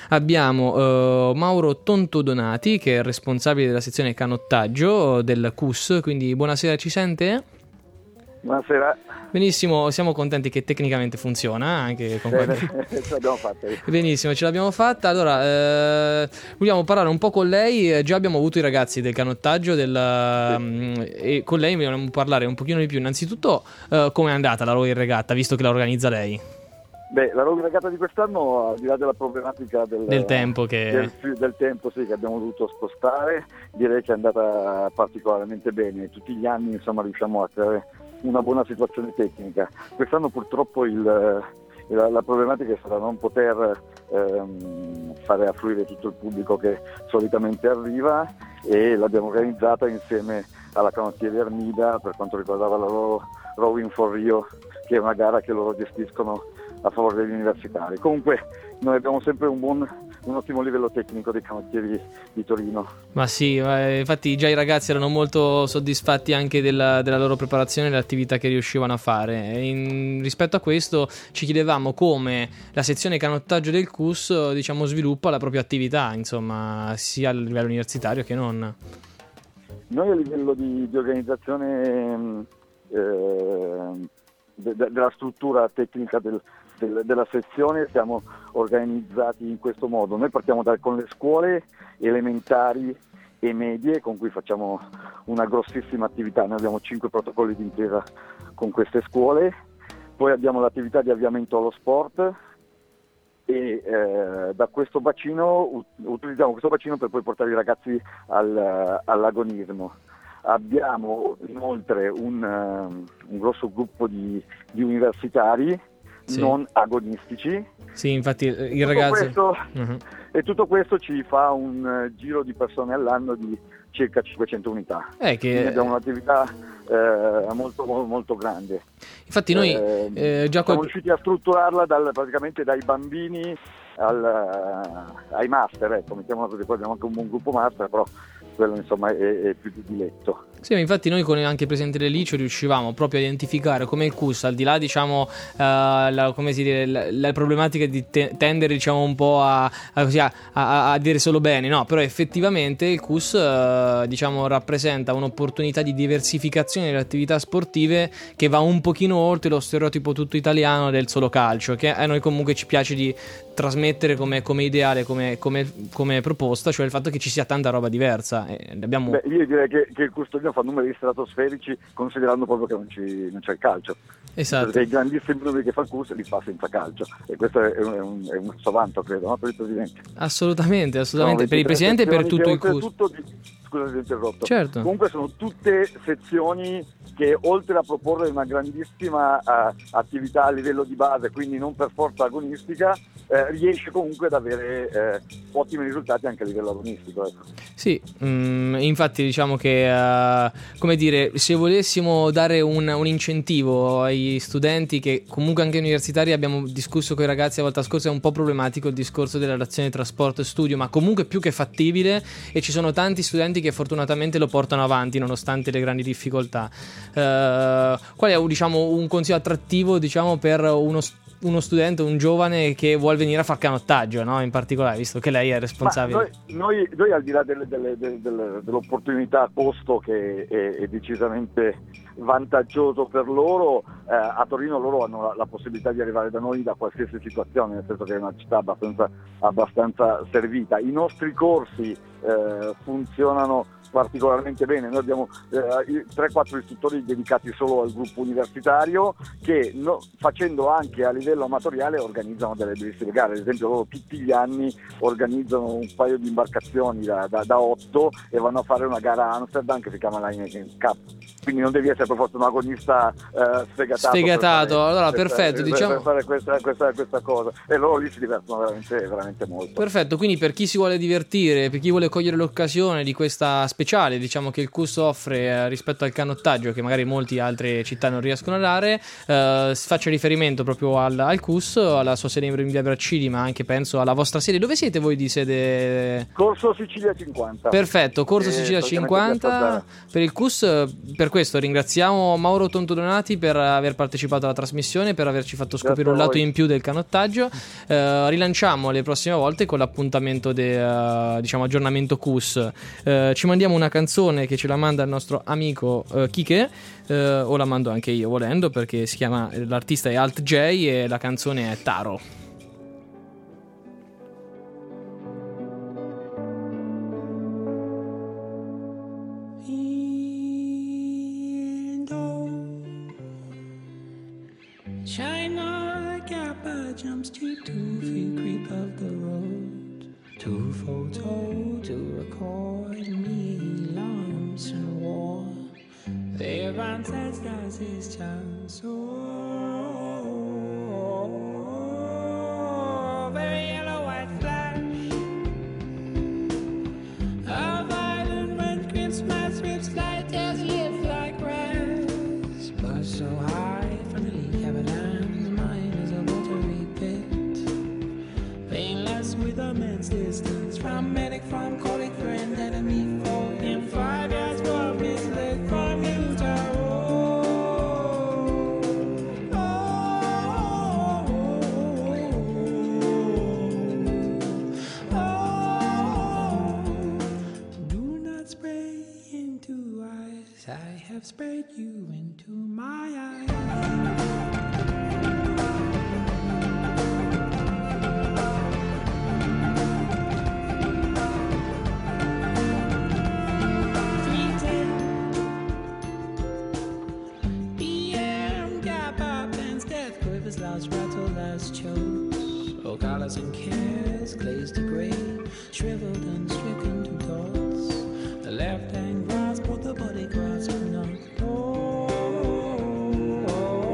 Speaker 2: abbiamo uh, Mauro Tontodonati, che è il responsabile della sezione canottaggio del C U S, quindi buonasera, ci sente?
Speaker 10: Buonasera.
Speaker 2: Benissimo, siamo contenti che tecnicamente funziona anche con
Speaker 10: Bene, qualche... ce l'abbiamo fatta.
Speaker 2: Benissimo, ce l'abbiamo fatta. Allora, eh, vogliamo parlare un po' con lei. Già abbiamo avuto i ragazzi del canottaggio del, sì. E con lei vogliamo parlare un pochino di più. Innanzitutto, eh, come è andata la Rowing Regatta, visto che la organizza lei?
Speaker 10: Beh, la Rowing Regatta di quest'anno, al di là della problematica del,
Speaker 2: del tempo che...
Speaker 10: del, del tempo sì, che abbiamo dovuto spostare, direi che è andata particolarmente bene. Tutti gli anni, insomma, riusciamo a creare una buona situazione tecnica. Quest'anno purtroppo il, la, la problematica è stata non poter ehm, fare affluire tutto il pubblico che solitamente arriva, e l'abbiamo organizzata insieme alla Canottieri Armida per quanto riguardava la loro Rowing for Rio, che è una gara che loro gestiscono a favore degli universitari. Comunque noi abbiamo sempre un buon un ottimo livello tecnico dei canottieri di Torino.
Speaker 2: Ma sì, infatti già i ragazzi erano molto soddisfatti anche della, della loro preparazione e dell'attività che riuscivano a fare. In, rispetto a questo ci chiedevamo come la sezione canottaggio del C U S, diciamo, sviluppa la propria attività, insomma, sia a livello universitario che non.
Speaker 10: Noi a livello di, di organizzazione eh, de, de, della struttura tecnica del della sezione siamo organizzati in questo modo. Noi partiamo da, con le scuole elementari e medie, con cui facciamo una grossissima attività. Noi abbiamo cinque protocolli d'intesa con queste scuole, poi abbiamo l'attività di avviamento allo sport, e eh, da questo bacino ut- utilizziamo questo bacino per poi portare i ragazzi al, all'agonismo. Abbiamo inoltre un, uh, un grosso gruppo di, di universitari, sì, non agonistici.
Speaker 2: Sì, infatti il ragazzo
Speaker 10: questo, uh-huh. E tutto questo ci fa un uh, giro di persone all'anno di circa cinquecento unità.
Speaker 2: Eh, che...
Speaker 10: Quindi abbiamo un'attività eh, molto, molto grande.
Speaker 2: Infatti noi
Speaker 10: eh,
Speaker 2: eh, già
Speaker 10: siamo
Speaker 2: quel...
Speaker 10: riusciti a strutturarla dal, praticamente dai bambini al, uh, ai master, ecco, mettiamola così. Poi abbiamo anche un buon gruppo master, però quello insomma è, è più di diletto.
Speaker 2: Sì, infatti noi con anche presente del liceo riuscivamo proprio a identificare come il C U S, al di là diciamo uh, la, come si dice, la, la problematica di te- tendere diciamo un po' a, a, così, a, a, a dire solo bene, no, però effettivamente il C U S uh, diciamo rappresenta un'opportunità di diversificazione delle attività sportive che va un pochino oltre lo stereotipo tutto italiano del solo calcio, che a noi comunque ci piace di trasmettere come, come ideale, come, come, come proposta, cioè il fatto che ci sia tanta roba diversa. E abbiamo...
Speaker 10: Beh, io direi che, che il custodino fa numeri stratosferici, considerando proprio che non, ci, non c'è il calcio.
Speaker 2: Esatto.
Speaker 10: Perché i grandissimi numeri che fa il C U S li fa senza calcio, e questo è un, è un, è un savanto, credo, no? Per il presidente.
Speaker 2: Assolutamente, assolutamente, per il presidente e per tutto il C U S.
Speaker 10: Di... Scusa se ho interrotto.
Speaker 2: Certo.
Speaker 10: Comunque sono tutte sezioni che, oltre a proporre una grandissima uh, attività a livello di base, quindi non per forza agonistica, eh, riesce comunque ad avere eh, ottimi risultati anche a livello agonistico, ecco.
Speaker 2: Sì, mm, infatti diciamo che uh, come dire, se volessimo dare un, un incentivo ai studenti, che comunque anche universitari, abbiamo discusso con i ragazzi la volta scorsa, è un po' problematico il discorso della relazione trasporto e studio, ma comunque più che fattibile, e ci sono tanti studenti che fortunatamente lo portano avanti nonostante le grandi difficoltà. Uh, qual è, diciamo, un consiglio attrattivo, diciamo, per uno studente, uno studente, un giovane che vuol venire a far canottaggio, no? In particolare, visto che lei è responsabile.
Speaker 10: Noi, noi, noi al di là delle, delle, delle, delle, dell'opportunità costo, che è, è decisamente vantaggioso per loro, eh, a Torino loro hanno la, la possibilità di arrivare da noi da qualsiasi situazione, nel senso che è una città abbastanza, abbastanza servita. I nostri corsi eh, funzionano particolarmente bene. Noi abbiamo eh, tre quattro istruttori dedicati solo al gruppo universitario, che no, facendo anche a livello amatoriale organizzano delle bellissime gare. Ad esempio loro tutti gli anni organizzano un paio di imbarcazioni da, da, da otto e vanno a fare una gara a Amsterdam che si chiama Line Cup, quindi non devi essere per forza un agonista eh, sfegatato
Speaker 2: sfegatato
Speaker 10: per fare,
Speaker 2: allora
Speaker 10: per
Speaker 2: perfetto
Speaker 10: fare,
Speaker 2: diciamo
Speaker 10: per fare questa, questa, questa cosa, e loro lì si divertono veramente, veramente molto.
Speaker 2: Perfetto, quindi per chi si vuole divertire, per chi vuole cogliere l'occasione di questa speciale, diciamo, che il C U S offre eh, rispetto al canottaggio, che magari molte altre città non riescono a dare, eh, faccia riferimento proprio al, al C U S, alla sua sede in via Bracili, ma anche penso alla vostra sede. Dove siete voi di sede?
Speaker 10: Corso Sicilia cinquanta.
Speaker 2: Perfetto, Corso
Speaker 10: eh,
Speaker 2: Sicilia cinquanta per il C U S. Per questo ringraziamo Mauro Tontodonati per aver partecipato alla trasmissione, per averci fatto scoprire
Speaker 10: Grazie
Speaker 2: un lato
Speaker 10: a voi.
Speaker 2: in più del canottaggio. Eh, rilanciamo le prossime volte con l'appuntamento de, uh, diciamo aggiornamento C U S. Eh, ci mandiamo una canzone che ce la manda il nostro amico uh, Kike, uh, o la mando anche io volendo, perché si chiama, l'artista è Alt J e la canzone è Taro.
Speaker 11: China Kappa jumps to two feet creep of the road, two photo to record me lumps and war. Their ancestors is just so very yellow white flash, a violent red Christmas whips light as live like grass, but so high from the leak avalanche, mine is a watery pit, painless with immense distance from medic, from colleague, friend, enemy, foe, in five years from his leg, from you to I have spread you into my eyes. three ten P M gap up and death quivers, last rattle, last chokes. Oh, colors and cares glazed to grey, shriveled and stricken to dots. The left hand grasp, but the body grasp not. Oh, oh,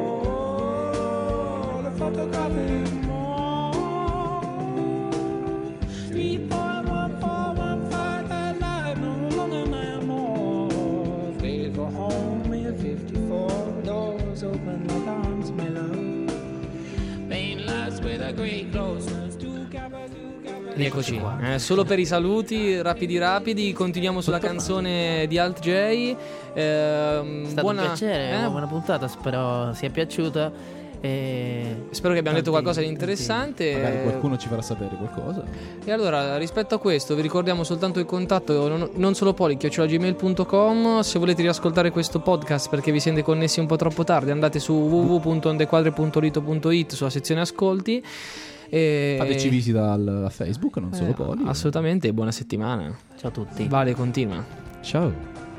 Speaker 11: oh, the photographic more. Three point one four one five, that life no longer my more. Faded for home in fifty-four, doors open like arms, my love. Painless with a great closeness to cover to.
Speaker 2: Eccoci, eh, solo per i saluti rapidi rapidi, continuiamo sulla canzone di Alt J. Eh,
Speaker 1: È stato
Speaker 2: buona,
Speaker 1: un piacere,
Speaker 2: eh?
Speaker 1: una buona puntata, spero sia piaciuta. E...
Speaker 2: Spero che abbiamo detto
Speaker 1: tanti-
Speaker 2: qualcosa di interessante.
Speaker 3: Magari qualcuno ci farà sapere qualcosa.
Speaker 2: E allora, rispetto a questo, vi ricordiamo soltanto il contatto non, non solo poli chiocciola gmail punto com. Se volete riascoltare questo podcast perché vi siete connessi un po' troppo tardi, andate su w w w punto ondequadre punto lito punto it sulla sezione ascolti. E...
Speaker 3: Fateci visita al, a Facebook, non solo
Speaker 2: Eh,
Speaker 3: Poli.
Speaker 2: assolutamente, e buona settimana.
Speaker 1: Ciao a tutti.
Speaker 2: Vale, continua.
Speaker 3: Ciao.